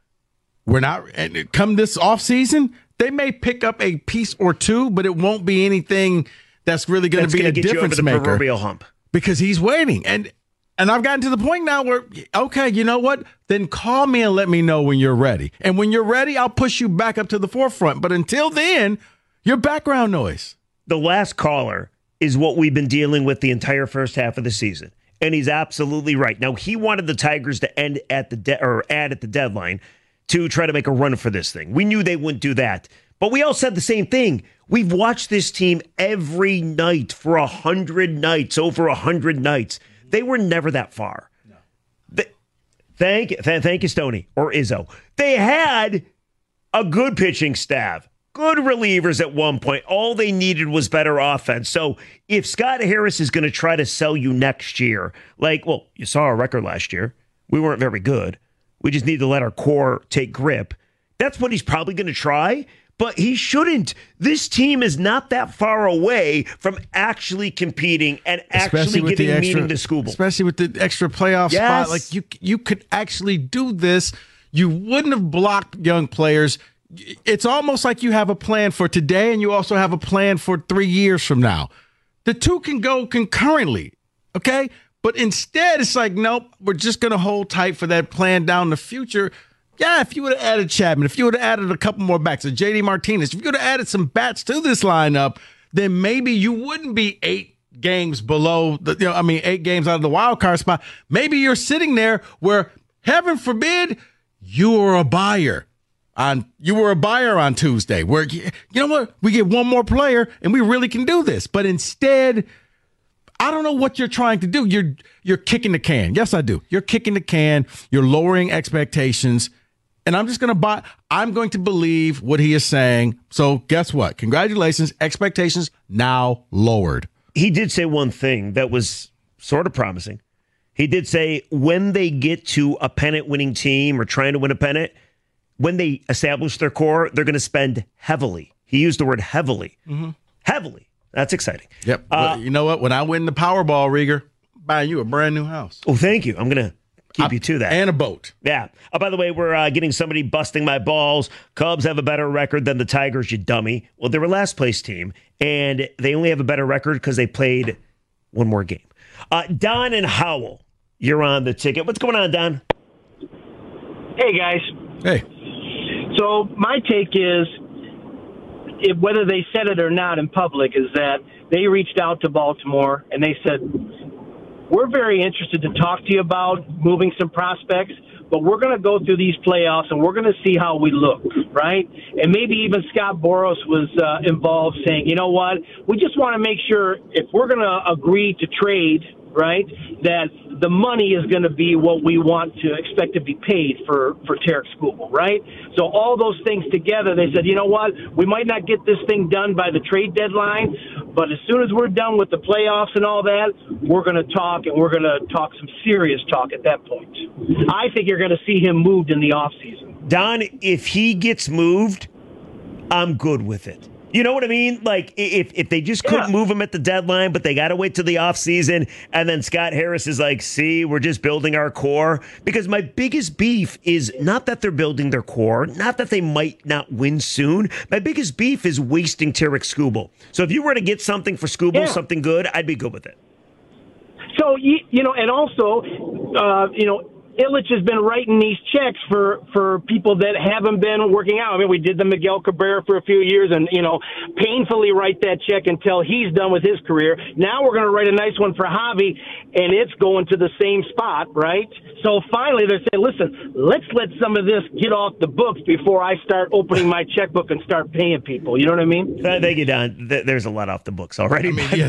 [SPEAKER 2] We're not. And come this offseason, they may pick up a piece or two, but it won't be anything that's really going to be a difference maker.
[SPEAKER 1] Proverbial hump.
[SPEAKER 2] Because he's waiting. And I've gotten to the point now where, okay, you know what? Then call me and let me know when you're ready. And when you're ready, I'll push you back up to the forefront. But until then, you're background noise.
[SPEAKER 1] The last caller is what we've been dealing with the entire first half of the season. And he's absolutely right. Now, he wanted the Tigers to end at add at the deadline to try to make a run for this thing. We knew they wouldn't do that. But we all said the same thing. We've watched this team every night for 100 nights, over 100 nights. They were never that far. No. Thank you, Stoney or Izzo. They had a good pitching staff, good relievers at one point. All they needed was better offense. So if Scott Harris is going to try to sell you next year, you saw our record last year. We weren't very good. We just need to let our core take grip. That's what he's probably going to try. But he shouldn't. This team is not that far away from actually competing and actually giving meaning to Skubal.
[SPEAKER 2] Especially with the extra playoff spot. Like you could actually do this. You wouldn't have blocked young players. It's almost like you have a plan for today and you also have a plan for 3 years from now. The two can go concurrently, okay? But instead, it's like, nope, we're just going to hold tight for that plan down the future. Yeah, if you would have added Chapman, if you would have added a couple more backs, J.D. Martinez, if you would have added some bats to this lineup, then maybe you wouldn't be 8 games below, 8 games out of the wild card spot. Maybe you're sitting there where, heaven forbid, you were a buyer on Tuesday. Where, you know what, we get one more player and we really can do this. But instead, I don't know what you're trying to do. You're kicking the can. Yes, I do. You're kicking the can. You're lowering expectations. And I'm just going to believe what he is saying. So guess what? Congratulations. Expectations now lowered.
[SPEAKER 1] He did say one thing that was sort of promising. He did say when they get to a pennant-winning team or trying to win a pennant, when they establish their core, they're going to spend heavily. He used the word heavily. Mm-hmm. Heavily. That's exciting.
[SPEAKER 2] Yep. You know what? When I win the Powerball, Rieger, buying you a brand new house.
[SPEAKER 1] Oh, thank you. I'm going to keep you to that.
[SPEAKER 2] And a boat.
[SPEAKER 1] Yeah. By the way, we're getting somebody busting my balls. Cubs have a better record than the Tigers, you dummy. Well, they're a last place team, and they only have a better record because they played one more game. Don and Howell, you're on the ticket. What's going on, Don?
[SPEAKER 8] Hey, guys.
[SPEAKER 2] Hey.
[SPEAKER 8] So my take is, whether they said it or not in public, is that they reached out to Baltimore and they said, we're very interested to talk to you about moving some prospects, but we're going to go through these playoffs and we're going to see how we look, right? And maybe even Scott Boras was involved saying, you know what, we just want to make sure if we're going to agree to trade, right, that the money is going to be what we want to expect to be paid for Tarik Skubal, right? So all those things together, they said, you know what, we might not get this thing done by the trade deadline, but as soon as we're done with the playoffs and all that, we're going to talk, and we're going to talk some serious talk at that point. I think you're going to see him moved in the offseason.
[SPEAKER 1] Don, if he gets moved, I'm good with it. You know what I mean? Like, if they just couldn't move him at the deadline, but they got to wait till the offseason, and then Scott Harris is like, see, we're just building our core. Because my biggest beef is not that they're building their core, not that they might not win soon. My biggest beef is wasting Tarik Skubal. So if you were to get something for Skubal, something good, I'd be good with it.
[SPEAKER 8] So, and also, Ilitch has been writing these checks for people that haven't been working out. I mean, we did the Miguel Cabrera for a few years and, painfully write that check until he's done with his career. Now we're going to write a nice one for Javi, and it's going to the same spot, right? So finally they're saying, listen, let's let some of this get off the books before I start opening my checkbook and start paying people. You know what I mean?
[SPEAKER 1] Thank you, Don. There's a lot off the books already.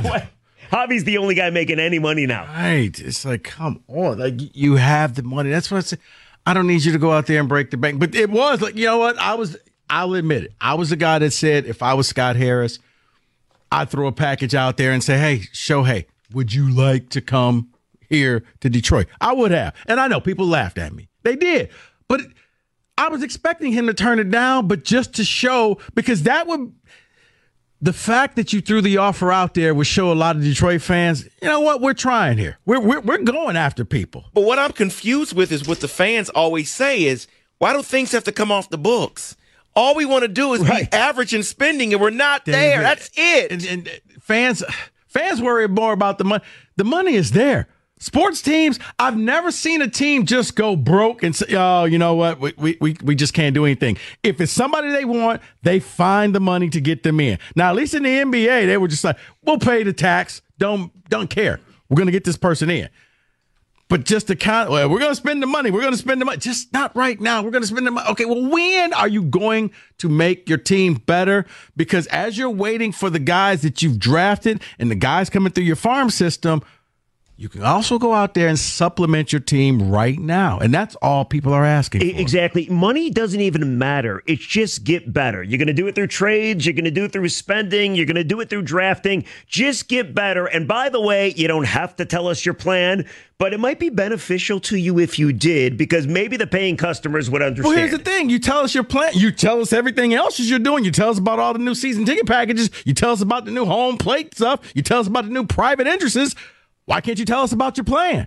[SPEAKER 1] Javi's the only guy making any money now.
[SPEAKER 2] Right. It's like, come on. Like, you have the money. That's what I said. I don't need you to go out there and break the bank. But it was like, you know what? I'll admit it. I was the guy that said if I was Scott Harris, I'd throw a package out there and say, hey, Shohei, would you like to come here to Detroit? I would have. And I know people laughed at me. They did. But I was expecting him to turn it down, but just to show, because that would – the fact that you threw the offer out there would show a lot of Detroit fans, you know what, we're trying here. We're going after people.
[SPEAKER 9] But what I'm confused with is what the fans always say is, why do things have to come off the books? All we want to do is be average in spending, and we're not there. That's it.
[SPEAKER 2] And fans worry more about the money. The money is there. Sports teams, I've never seen a team just go broke and say, oh, you know what, we just can't do anything. If it's somebody they want, they find the money to get them in. Now, at least in the NBA, they were just like, we'll pay the tax. Don't care. We're going to get this person in. But just to we're going to spend the money. We're going to spend the money. Just not right now. We're going to spend the money. Okay, well, when are you going to make your team better? Because as you're waiting for the guys that you've drafted and the guys coming through your farm system, you can also go out there and supplement your team right now. And that's all people are asking for.
[SPEAKER 1] Exactly. Money doesn't even matter. It's just get better. You're going to do it through trades. You're going to do it through spending. You're going to do it through drafting. Just get better. And by the way, you don't have to tell us your plan, but it might be beneficial to you if you did, because maybe the paying customers would understand.
[SPEAKER 2] Well, here's the thing. You tell us your plan. You tell us everything else you're doing. You tell us about all the new season ticket packages. You tell us about the new home plate stuff. You tell us about the new private entrances. Why can't you tell us about your plan?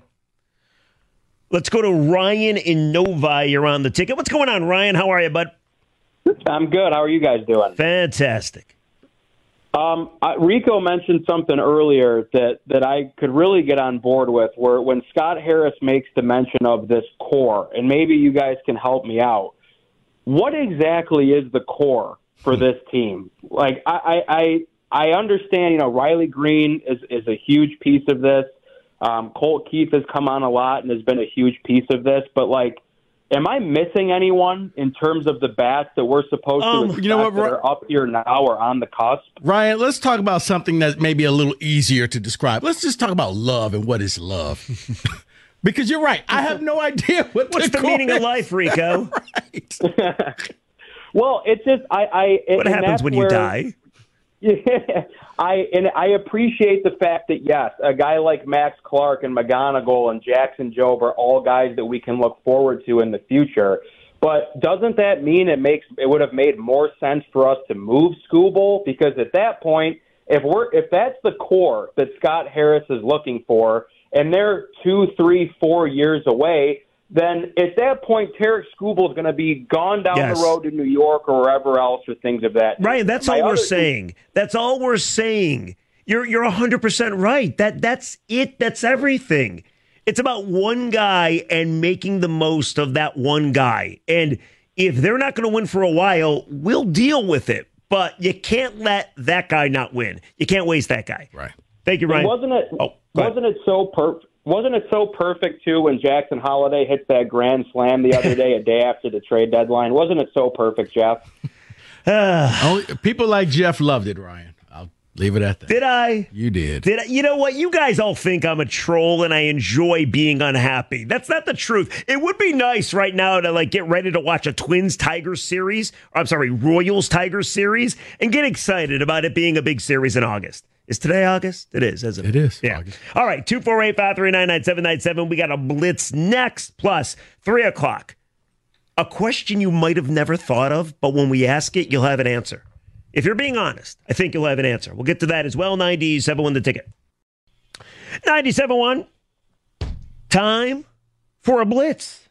[SPEAKER 1] Let's go to Ryan in Novi. You're on the ticket. What's going on, Ryan? How are you, bud?
[SPEAKER 10] I'm good. How are you guys doing?
[SPEAKER 1] Fantastic.
[SPEAKER 10] Rico mentioned something earlier that I could really get on board with, where when Scott Harris makes the mention of this core, and maybe you guys can help me out, what exactly is the core for this team? Like, I understand, Riley Green is a huge piece of this. Colt Keith has come on a lot and has been a huge piece of this. But, am I missing anyone in terms of the bats that we're supposed to expect that are up here now or on the cusp?
[SPEAKER 2] Ryan, let's talk about something that may be a little easier to describe. Let's just talk about love and what is love. Because you're right. I have no idea
[SPEAKER 1] what's the meaning of life, Rico.
[SPEAKER 10] Right. Well, it's just
[SPEAKER 1] what happens when you die?
[SPEAKER 10] Yeah, I appreciate the fact that, yes, a guy like Max Clark and McGonigal and Jackson Jobe are all guys that we can look forward to in the future. But doesn't that mean it would have made more sense for us to move Skubal? Because at that point, if that's the core that Scott Harris is looking for, and they're 2, 3, 4 years away, then at that point, Tarik Skubal is going to be gone down the road to New York or wherever else for things of that.
[SPEAKER 1] Ryan, that's all we're saying. That's all we're saying. You're 100% right. That's it. That's everything. It's about one guy and making the most of that one guy. And if they're not going to win for a while, we'll deal with it. But you can't let that guy not win. You can't waste that guy.
[SPEAKER 2] Right.
[SPEAKER 1] Thank you, Ryan.
[SPEAKER 10] Wasn't it so perfect? wasn't it so perfect, too, when Jackson Holiday hits that grand slam the other day, a day after the trade deadline? Wasn't it so perfect, Jeff?
[SPEAKER 2] People like Jeff loved it, Ryan. I'll leave it at that.
[SPEAKER 1] Did I?
[SPEAKER 2] You did.
[SPEAKER 1] You know what? You guys all think I'm a troll and I enjoy being unhappy. That's not the truth. It would be nice right now to like get ready to watch a Twins-Tigers series. Royals-Tigers series and get excited about it being a big series in August. Is today August? It is, isn't it?
[SPEAKER 2] It is.
[SPEAKER 1] Yeah.
[SPEAKER 2] August.
[SPEAKER 1] All right, 248-539-9797. We got a blitz next, plus 3 o'clock. A question you might have never thought of, but when we ask it, you'll have an answer. If you're being honest, I think you'll have an answer. We'll get to that as well. 97.1 The Ticket. 97.1. Time for a blitz.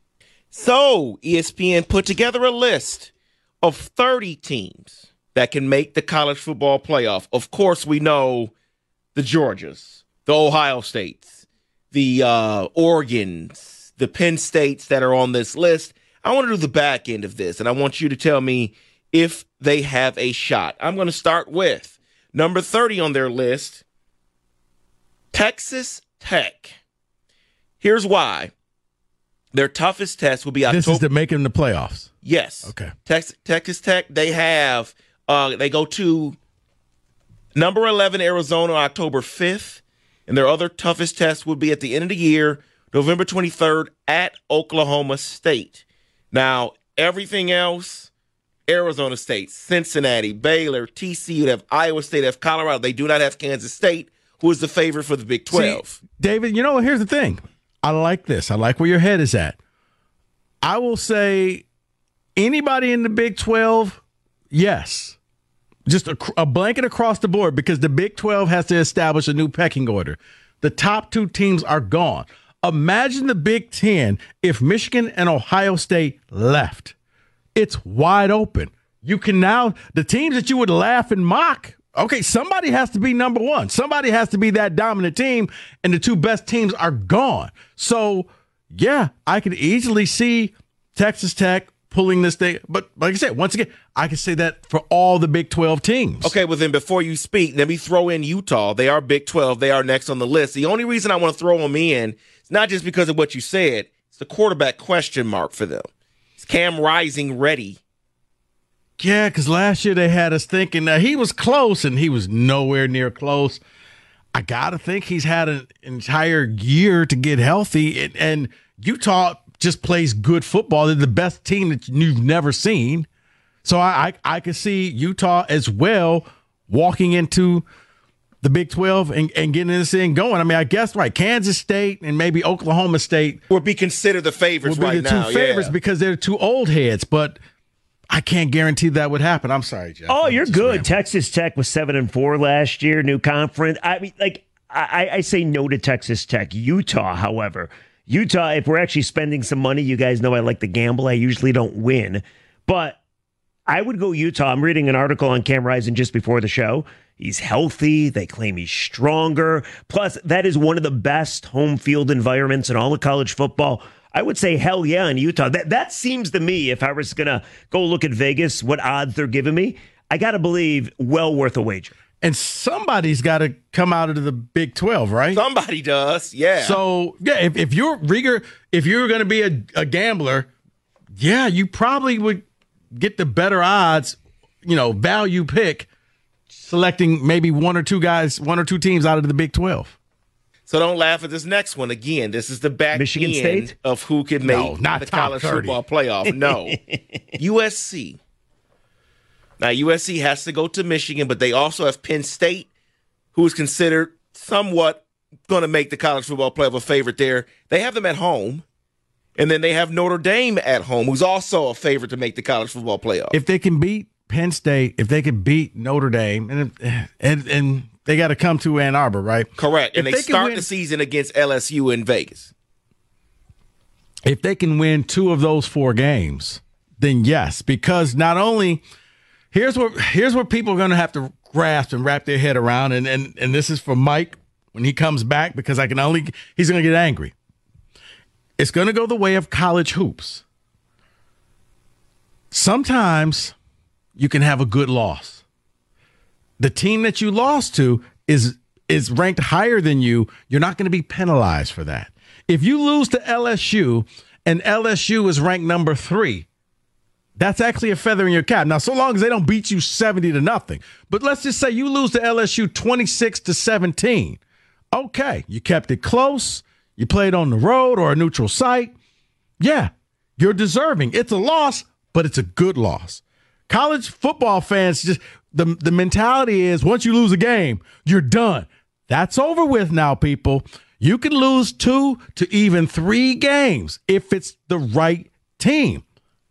[SPEAKER 9] So, ESPN put together a list of 30 teams that can make the college football playoff. Of course, we know the Georgias, the Ohio States, the Oregons, the Penn States that are on this list. I want to do the back end of this, and I want you to tell me if they have a shot. I'm going to start with number 30 on their list, Texas Tech. Here's why. Their toughest test will be October.
[SPEAKER 2] This is to make them the playoffs.
[SPEAKER 9] Yes.
[SPEAKER 2] Okay.
[SPEAKER 9] Texas Tech, they have, they go to number 11, Arizona, on October 5th. And their other toughest test would be at the end of the year, November 23rd, at Oklahoma State. Now, everything else, Arizona State, Cincinnati, Baylor, TCU, they have Iowa State, they have Colorado. They do not have Kansas State, who is the favorite for the Big 12.
[SPEAKER 2] See, David, here's the thing. I like this. I like where your head is at. I will say anybody in the Big 12, yes. Just a blanket across the board because the Big 12 has to establish a new pecking order. The top 2 teams are gone. Imagine the Big 10 if Michigan and Ohio State left. It's wide open. You can now, the teams that you would laugh and mock, okay, somebody has to be number 1. Somebody has to be that dominant team, and the 2 best teams are gone. So, yeah, I could easily see Texas Tech pulling this thing. But like I said, once again, I can say that for all the Big 12 teams.
[SPEAKER 9] Okay, well then before you speak, let me throw in Utah. They are Big 12. They are next on the list. The only reason I want to throw them in is not just because of what you said. It's the quarterback question mark for them. Is Cam Rising ready?
[SPEAKER 2] Yeah, because last year they had us thinking that he was close, and he was nowhere near close. I got to think he's had an entire year to get healthy, and Utah just plays good football. They're the best team that you've never seen. So I could see Utah as well walking into the Big 12 and getting this thing going. I mean, I guess, right, Kansas State and maybe Oklahoma State
[SPEAKER 9] would be considered the favorites right now.
[SPEAKER 2] Would be the 2 favorites because they're 2 old heads, but I can't guarantee that would happen. I'm sorry, Jeff.
[SPEAKER 1] Oh, you're good. Texas Tech was 7-4 last year, new conference. I mean, like, I say no to Texas Tech. Utah, however, if we're actually spending some money, you guys know I like to gamble. I usually don't win, but I would go Utah. I'm reading an article on Cam Rising just before the show. He's healthy. They claim he's stronger. Plus, that is one of the best home field environments in all of college football. I would say hell yeah in Utah. That seems to me, if I was going to go look at Vegas, what odds they're giving me, I got to believe well worth a wager.
[SPEAKER 2] And somebody's got to come out of the Big 12, right?
[SPEAKER 9] Somebody does, yeah.
[SPEAKER 2] So, yeah, if you're Rieger, if you're going to be a gambler, yeah, you probably would get the better odds, value pick, selecting maybe 1 or 2 teams out of the Big 12.
[SPEAKER 9] So don't laugh at this next one. Again, this is the back
[SPEAKER 1] Michigan
[SPEAKER 9] end
[SPEAKER 1] State?
[SPEAKER 9] of who can make the college
[SPEAKER 2] 30.
[SPEAKER 9] football playoff. No. USC. Now, USC has to go to Michigan, but they also have Penn State, who is considered somewhat going to make the college football playoff a favorite there. They have them at home. And then they have Notre Dame at home, who's also a favorite to make the college football playoff.
[SPEAKER 2] If they can beat Penn State, if they can beat Notre Dame, and they got to come to Ann Arbor, right?
[SPEAKER 9] Correct. And they start the season against LSU in Vegas.
[SPEAKER 2] If they can win 2 of those 4 games, then yes, because not only here's where people are going to have to grasp and wrap their head around, and this is for Mike when he comes back, because he's going to get angry. It's going to go the way of college hoops. Sometimes you can have a good loss. The team that you lost to is is ranked higher than you, you're not going to be penalized for that. If you lose to LSU and LSU is ranked number 3, that's actually a feather in your cap. Now, so long as they don't beat you 70-0. But let's just say you lose to LSU 26-17. Okay, you kept it close. You played on the road or a neutral site. Yeah, you're deserving. It's a loss, but it's a good loss. College football fans, just the mentality is once you lose a game, you're done. That's over with now, people. You can lose 2 to even 3 games if it's the right team.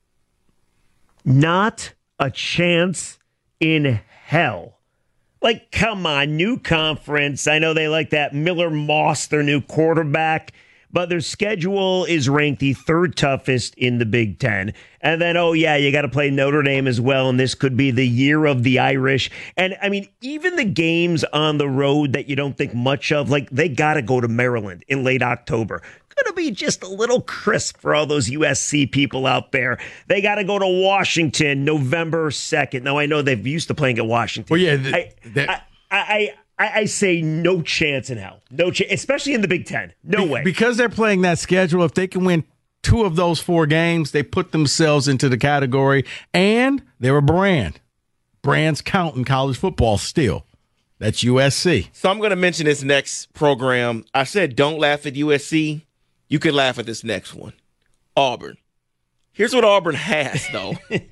[SPEAKER 1] Not a chance in hell. Like, come on, new conference. I know they like that Miller Moss, their new quarterback, but their schedule is ranked the 3rd toughest in the Big Ten. And then, oh, yeah, you got to play Notre Dame as well, and this could be the year of the Irish. And, I mean, even the games on the road that you don't think much of, like, they got to go to Maryland in late October. Going to be just a little crisp for all those USC people out there. They got to go to Washington November 2nd. Now, I know they've used to playing at Washington.
[SPEAKER 2] Well, yeah.
[SPEAKER 1] I say no chance in hell. No chance, especially in the Big Ten. No way.
[SPEAKER 2] Because they're playing that schedule, if they can win 2 of those 4 games, they put themselves into the category, and they're a brand. Brands count in college football still. That's USC.
[SPEAKER 9] So I'm going to mention this next program. I said don't laugh at USC. You could laugh at this next one. Auburn. Here's what Auburn has, though.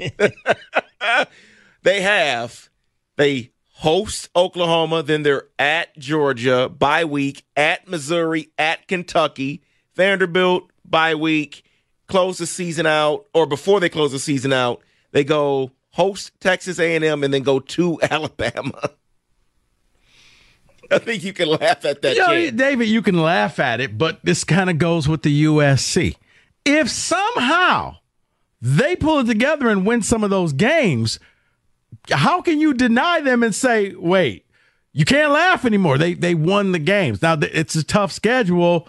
[SPEAKER 9] They host Oklahoma, then they're at Georgia, bye week, at Missouri, at Kentucky, Vanderbilt, bye week, close the season out, or before they close the season out, they go host Texas A&M and then go to Alabama. I think you can laugh at that.
[SPEAKER 2] David, you can laugh at it, but this kind of goes with the USC. If somehow they pull it together and win some of those games, how can you deny them and say, wait, you can't laugh anymore? They won the games. Now, it's a tough schedule,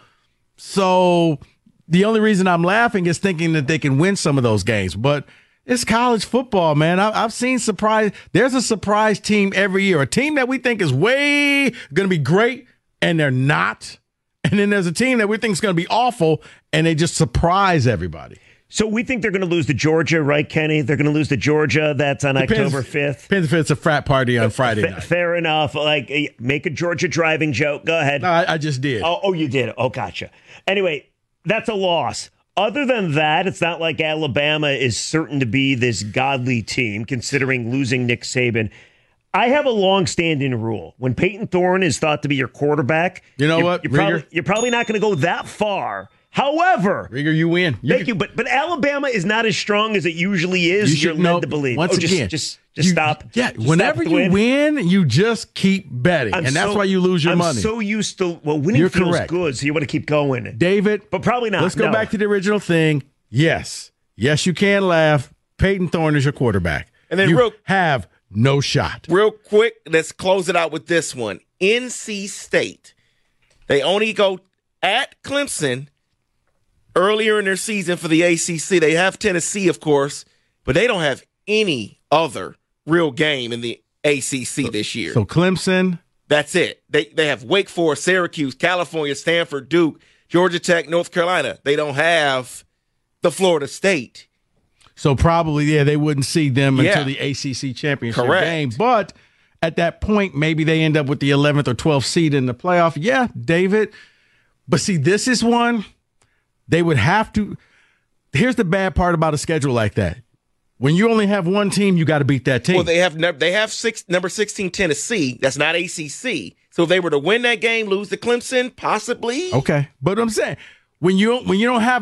[SPEAKER 2] so the only reason I'm laughing is thinking that they can win some of those games. But it's college football, man. I've seen surprise. There's a surprise team every year, a team that we think is way going to be great, and they're not. And then there's a team that we think is going to be awful, and they just surprise everybody.
[SPEAKER 1] So we think they're going to lose to Georgia, right, Kenny? They're going to lose to Georgia. That's on October 5th.
[SPEAKER 2] Depends if it's a frat party on Friday night.
[SPEAKER 1] Fair enough. Like, make a Georgia driving joke. Go ahead.
[SPEAKER 2] No, I just did.
[SPEAKER 1] Oh, you did. Oh, gotcha. Anyway, that's a loss. Other than that, it's not like Alabama is certain to be this godly team, considering losing Nick Saban. I have a long-standing rule. When Peyton Thorne is thought to be your quarterback,
[SPEAKER 2] you know what?
[SPEAKER 1] You're probably not going to go that far. However,
[SPEAKER 2] Rigger, you win.
[SPEAKER 1] Thank you. But Alabama is not as strong as it usually is. You're led to believe.
[SPEAKER 2] Once again,
[SPEAKER 1] just stop.
[SPEAKER 2] Yeah, whenever you win, you just keep betting, and that's why you lose your money.
[SPEAKER 1] I'm so used to winning feels
[SPEAKER 2] correct.
[SPEAKER 1] good, so you want to keep going,
[SPEAKER 2] David.
[SPEAKER 1] But probably not.
[SPEAKER 2] Let's go back to the original thing. Yes, you can laugh. Peyton Thorne is your quarterback,
[SPEAKER 9] and then
[SPEAKER 2] you have no shot.
[SPEAKER 9] Real quick, let's close it out with this one. NC State. They only go at Clemson earlier in their season for the ACC. They have Tennessee, of course, but they don't have any other real game in the ACC this year.
[SPEAKER 2] So Clemson.
[SPEAKER 9] That's it. They have Wake Forest, Syracuse, California, Stanford, Duke, Georgia Tech, North Carolina. They don't have the Florida State.
[SPEAKER 2] So probably, they wouldn't see them until the ACC championship game. But at that point, maybe they end up with the 11th or 12th seed in the playoff. Yeah, David. But see, this is one they would have to. Here's the bad part about a schedule like that. When you only have one team, you got to beat that team.
[SPEAKER 9] Well, they have number 16 Tennessee. That's not ACC. So if they were to win that game, lose to Clemson, possibly.
[SPEAKER 2] Okay, but I'm saying when you don't have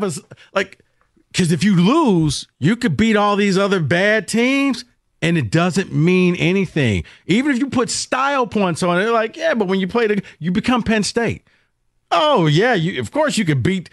[SPEAKER 2] because if you lose, you could beat all these other bad teams, and it doesn't mean anything. Even if you put style points on it, but when you play you become Penn State. Oh yeah, of course you could beat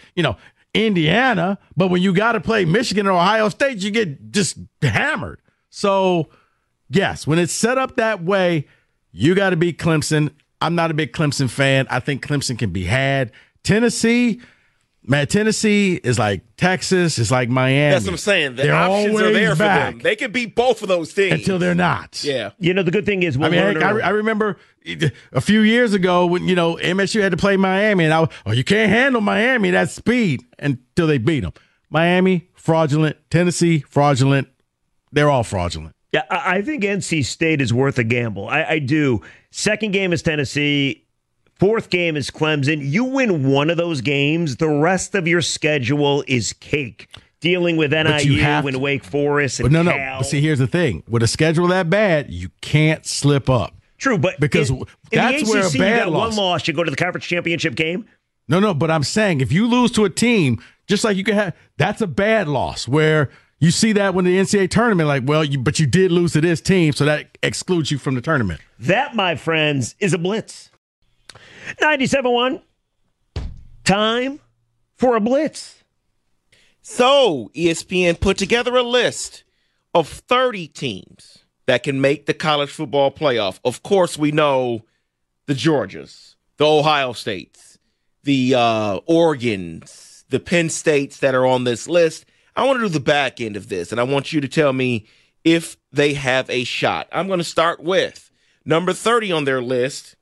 [SPEAKER 2] Indiana, but when you got to play Michigan or Ohio State, you get just hammered. So, yes, when it's set up that way, you got to beat Clemson. I'm not a big Clemson fan. I think Clemson can be had. Tennessee, Man, Tennessee is like Texas, it's like Miami.
[SPEAKER 9] That's what I'm saying. The
[SPEAKER 2] they're
[SPEAKER 9] options are there
[SPEAKER 2] always
[SPEAKER 9] for
[SPEAKER 2] back
[SPEAKER 9] them. They can beat both of those teams.
[SPEAKER 2] until they're not.
[SPEAKER 9] Yeah.
[SPEAKER 1] You know, the good thing is,
[SPEAKER 2] I remember a few years ago when, MSU had to play Miami, and you can't handle Miami, that's speed, until they beat them. Miami, fraudulent. Tennessee, fraudulent. They're all fraudulent.
[SPEAKER 1] Yeah, I think NC State is worth a gamble. I do. Second game is Tennessee. Fourth game is Clemson. You win one of those games, the rest of your schedule is cake. Dealing with NIU and Wake Forest and Cal.
[SPEAKER 2] No. But see, here's the thing. With a schedule that bad, you can't slip up.
[SPEAKER 1] True, but
[SPEAKER 2] because that's where a bad
[SPEAKER 1] you got
[SPEAKER 2] loss.
[SPEAKER 1] One loss, you go to the conference championship game.
[SPEAKER 2] No, but I'm saying if you lose to a team, just like you can have, that's a bad loss where you see that when the NCAA tournament, but you did lose to this team, so that excludes you from the tournament.
[SPEAKER 1] That, my friends, is a blitz. 97.1. Time for a blitz.
[SPEAKER 9] So, ESPN put together a list of 30 teams that can make the college football playoff. Of course, we know the Georgias, the Ohio States, the Oregons, the Penn States that are on this list. I want to do the back end of this, and I want you to tell me if they have a shot. I'm going to start with number 30 on their list,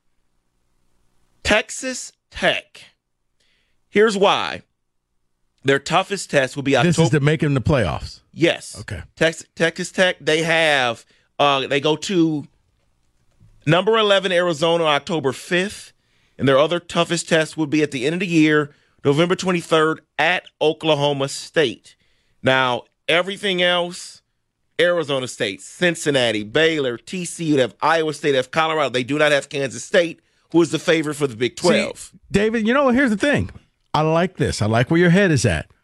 [SPEAKER 9] Texas Tech. Here's why. Their toughest test will be October.
[SPEAKER 2] This is to make them the playoffs.
[SPEAKER 9] Yes.
[SPEAKER 2] Okay.
[SPEAKER 9] Texas Tech, they have, they go to number 11 Arizona on October 5th, and their other toughest test would be at the end of the year, November 23rd at Oklahoma State. Now, everything else, Arizona State, Cincinnati, Baylor, TCU, they have Iowa State, they have Colorado. They do not have Kansas State, who is the favorite for the Big 12.
[SPEAKER 2] See, David, here's the thing. I like this. I like where your head is at.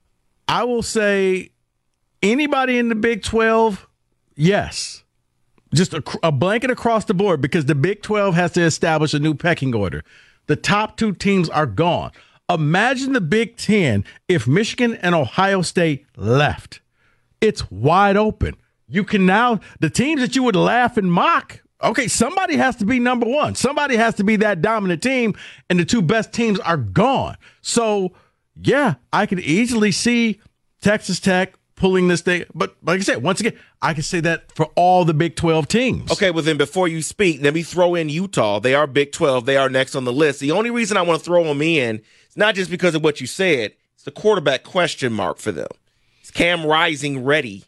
[SPEAKER 2] I will say anybody in the Big 12, yes. Just a blanket across the board because the Big 12 has to establish a new pecking order. The top two teams are gone. Imagine the Big 10 if Michigan and Ohio State left. It's wide open. You can now, the teams that you would laugh and mock, okay, somebody has to be number one. Somebody has to be that dominant team, and the two best teams are gone. So, yeah, I could easily see Texas Tech pulling this thing. But like I said, once again, I can say that for all the Big 12 teams.
[SPEAKER 9] Okay, well then before you speak, let me throw in Utah. They are Big 12. They are next on the list. The only reason I want to throw them in is not just because of what you said. It's the quarterback question mark for them. Is Cam Rising ready?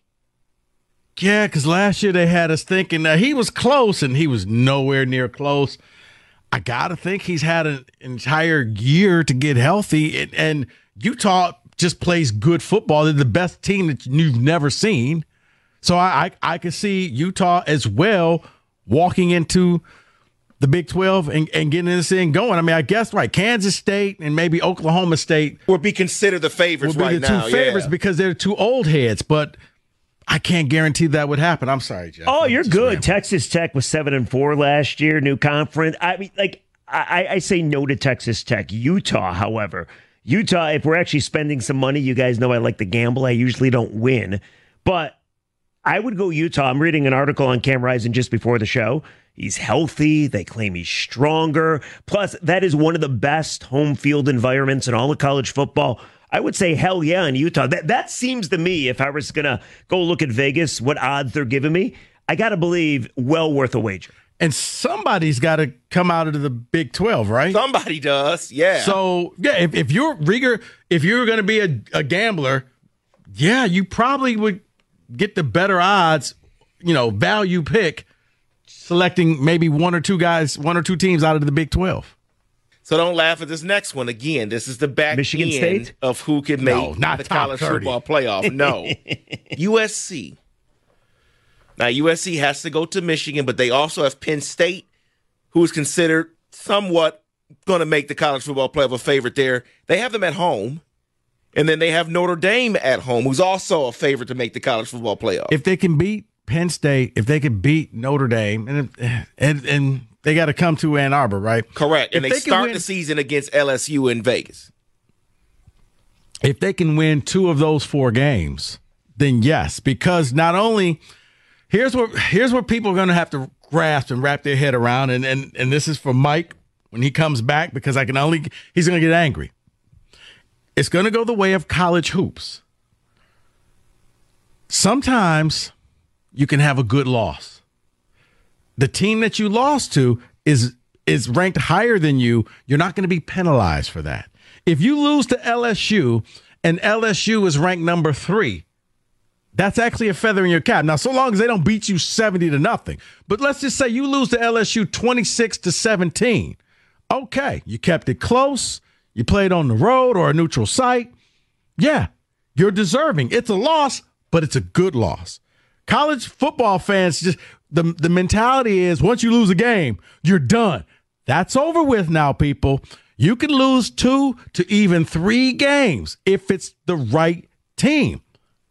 [SPEAKER 2] Yeah, because last year they had us thinking that he was close, and he was nowhere near close. I got to think he's had an entire year to get healthy, and Utah just plays good football. They're the best team that you've never seen. So I could see Utah as well walking into the Big 12 and getting this thing going. I mean, I guess, right, Kansas State and maybe Oklahoma State
[SPEAKER 9] would be considered the favorites right now.
[SPEAKER 2] Would be the two favorites because they're two old heads, but I can't guarantee that would happen. I'm sorry, Jeff.
[SPEAKER 1] Oh, you're good. Texas Tech was 7-4 last year, new conference. I mean, I say no to Texas Tech. Utah, however, if we're actually spending some money, you guys know I like to gamble. I usually don't win, but I would go Utah. I'm reading an article on Cam Rising just before the show. He's healthy. They claim he's stronger. Plus, that is one of the best home field environments in all of college football. I would say hell yeah in Utah. That seems to me, if I was going to go look at Vegas, what odds they're giving me, I got to believe well worth a wager.
[SPEAKER 2] And somebody's got to come out of the Big 12, right?
[SPEAKER 9] Somebody does, yeah.
[SPEAKER 2] So, yeah, if you're Rieger, if you're going to be a gambler, yeah, you probably would get the better odds, value pick, selecting maybe one or two teams out of the Big 12.
[SPEAKER 9] So don't laugh at this next one. Again, this is the back
[SPEAKER 1] Michigan
[SPEAKER 9] end
[SPEAKER 1] State?
[SPEAKER 9] of who can make the college
[SPEAKER 2] 30.
[SPEAKER 9] football playoff. No. USC. Now, USC has to go to Michigan, but they also have Penn State, who is considered somewhat going to make the college football playoff a favorite there. They have them at home. And then they have Notre Dame at home, who's also a favorite to make the college football playoff.
[SPEAKER 2] If they can beat Penn State, if they can beat Notre Dame, and they got to come to Ann Arbor, right?
[SPEAKER 9] Correct. And they start the season against LSU in Vegas.
[SPEAKER 2] If they can win 2 of those 4 games, then yes, because not only here's what people are going to have to grasp and wrap their head around, and this is for Mike when he comes back because he's going to get angry. it's going to go the way of college hoops. Sometimes you can have a good loss. The team that you lost to is ranked higher than you. You're not going to be penalized for that. If you lose to LSU and LSU is ranked number 3, that's actually a feather in your cap. Now, so long as they don't beat you 70-0. But let's just say you lose to LSU 26-17. Okay, you kept it close. You played on the road or a neutral site. Yeah, you're deserving. It's a loss, but it's a good loss. College football fans, just the mentality is once you lose a game, you're done. That's over with now, people. You can lose 2 to even 3 games if it's the right team.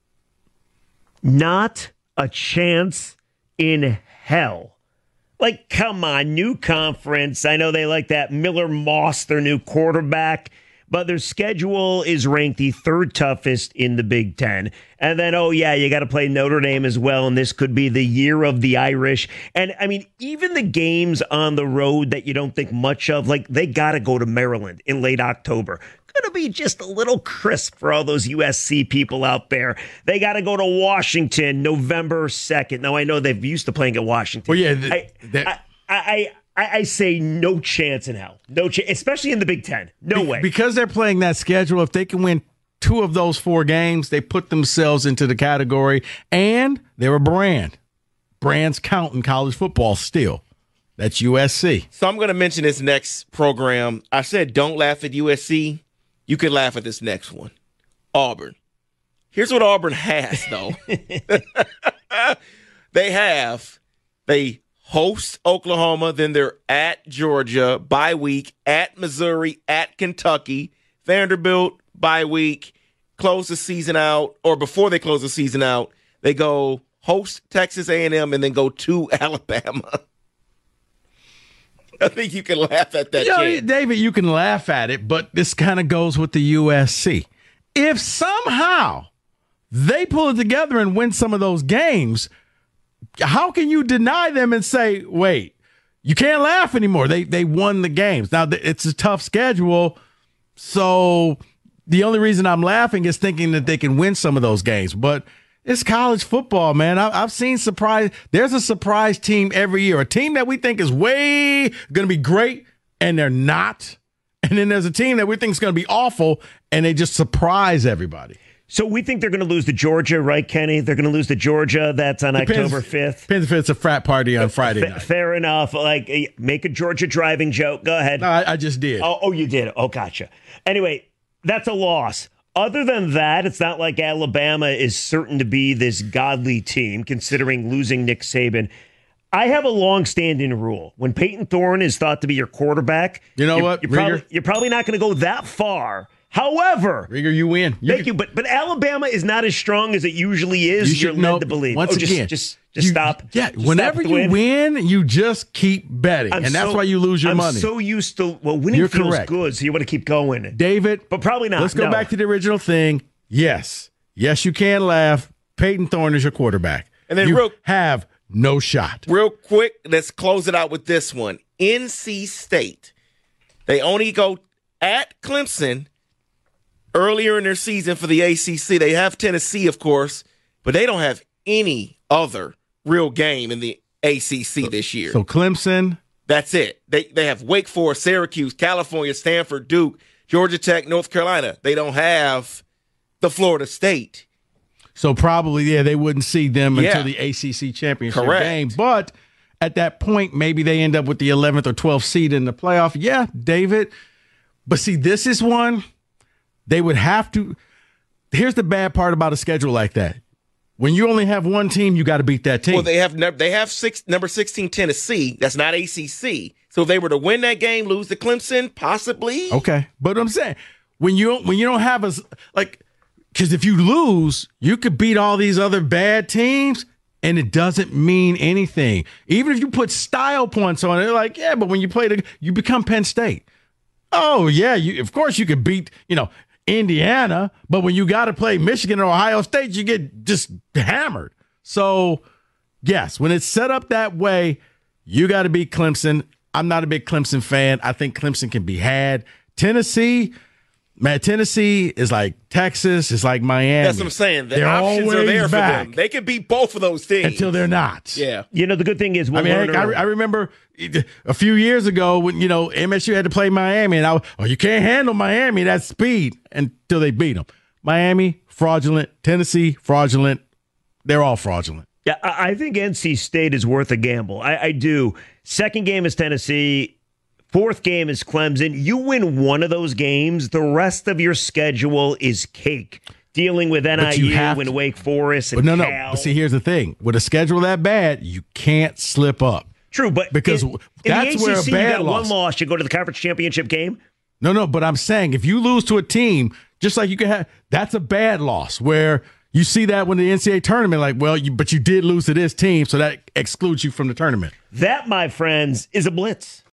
[SPEAKER 1] Not a chance in hell. Like, come on, new conference. I know they like that Miller Moss, their new quarterback, but their schedule is ranked the 3rd toughest in the Big Ten. And then, oh, yeah, you got to play Notre Dame as well, and this could be the year of the Irish. And, I mean, even the games on the road that you don't think much of, like, they got to go to Maryland in late October. Going to be just a little crisp for all those USC people out there. They got to go to Washington November 2nd. Now, I know they've used to playing at Washington.
[SPEAKER 2] Well, yeah,
[SPEAKER 1] I say no chance in hell. No chance, especially in the Big Ten. No way.
[SPEAKER 2] Because they're playing that schedule, if they can win 2 of those 4 games, they put themselves into the category, and they're a brand. Brands count in college football still. That's USC.
[SPEAKER 9] So I'm going to mention this next program. I said don't laugh at USC. You can laugh at this next one. Auburn. Here's what Auburn has, though. They host Oklahoma, then they're at Georgia, bye week, at Missouri, at Kentucky, Vanderbilt, bye week, close the season out, or before they close the season out, they go host Texas A&M and then go to Alabama. I think you can laugh at that.
[SPEAKER 2] David, you can laugh at it, but this kind of goes with the USC. If somehow they pull it together and win some of those games, how can you deny them and say, wait, you can't laugh anymore? They won the games. Now, it's a tough schedule, so the only reason I'm laughing is thinking that they can win some of those games. But it's college football, man. I've seen surprise. There's a surprise team every year, a team that we think is way going to be great, and they're not. And then there's a team that we think is going to be awful, and they just surprise everybody.
[SPEAKER 1] So we think they're going to lose to Georgia, right, Kenny? They're going to lose to Georgia. That's on October 5th.
[SPEAKER 2] Depends if it's a frat party on Friday night.
[SPEAKER 1] Fair enough. Like, make a Georgia driving joke. Go ahead.
[SPEAKER 2] No, I just did.
[SPEAKER 1] Oh, you did. Oh, gotcha. Anyway, that's a loss. Other than that, it's not like Alabama is certain to be this godly team, considering losing Nick Saban. I have a long-standing rule. When Peyton Thorne is thought to be your quarterback, you're probably not going to go that far. However,
[SPEAKER 2] Rieger, you win.
[SPEAKER 1] Thank you, but Alabama is not as strong as it usually is. You're led to believe.
[SPEAKER 2] Once again,
[SPEAKER 1] just stop.
[SPEAKER 2] Yeah, whenever you win, you just keep betting, and that's why you lose your money.
[SPEAKER 1] I'm so used to winning feels good, so you want to keep going,
[SPEAKER 2] David.
[SPEAKER 1] But probably not.
[SPEAKER 2] Let's go back to the original thing. Yes, you can laugh. Peyton Thorne is your quarterback,
[SPEAKER 9] and then
[SPEAKER 2] you have no shot.
[SPEAKER 9] Real quick, let's close it out with this one. NC State. They only go at Clemson earlier in their season for the ACC. They have Tennessee, of course, but they don't have any other real game in the ACC this year.
[SPEAKER 2] So Clemson.
[SPEAKER 9] That's it. They have Wake Forest, Syracuse, California, Stanford, Duke, Georgia Tech, North Carolina. They don't have the Florida State.
[SPEAKER 2] So probably, they wouldn't see them until the ACC championship game. But at that point, maybe they end up with the 11th or 12th seed in the playoff. Yeah, David. But see, this is one they would have to. Here's the bad part about a schedule like that. When you only have one team, you got to beat that team.
[SPEAKER 9] Well, they have number 16 Tennessee. That's not ACC. So if they were to win that game, lose to Clemson, possibly.
[SPEAKER 2] Okay, but I'm saying when you don't have because if you lose, you could beat all these other bad teams, and it doesn't mean anything. Even if you put style points on it, but when you play you become Penn State. Oh yeah, of course you could beat Indiana, but when you got to play Michigan or Ohio State, you get just hammered. So, yes, when it's set up that way, you got to beat Clemson. I'm not a big Clemson fan. I think Clemson can be had. Tennessee, Man, Tennessee is like Texas, it's like Miami.
[SPEAKER 9] That's what I'm saying. The
[SPEAKER 2] they're
[SPEAKER 9] options are there
[SPEAKER 2] back
[SPEAKER 9] for them. They can beat both of those teams
[SPEAKER 2] until they're not.
[SPEAKER 9] Yeah.
[SPEAKER 1] You know, the good thing is,
[SPEAKER 2] I remember a few years ago when MSU had to play Miami, and you can't handle Miami. That's speed until they beat them. Miami fraudulent, Tennessee fraudulent. They're all fraudulent.
[SPEAKER 1] Yeah, I think NC State is worth a gamble. I do. Second game is Tennessee. Fourth game is Clemson. You win one of those games, the rest of your schedule is cake. Dealing with NIU and Wake Forest and
[SPEAKER 2] Cal.
[SPEAKER 1] Cal.
[SPEAKER 2] But see, here's the thing. With a schedule that bad, you can't slip up.
[SPEAKER 1] True, but
[SPEAKER 2] because that's
[SPEAKER 1] in the ACC,
[SPEAKER 2] where a bad
[SPEAKER 1] you got
[SPEAKER 2] loss.
[SPEAKER 1] one loss, you go to the conference championship game.
[SPEAKER 2] No, but I'm saying if you lose to a team, just like you can have, that's a bad loss where you see that when the NCAA tournament, but you did lose to this team, so that excludes you from the tournament.
[SPEAKER 1] That, my friends, is a blitz.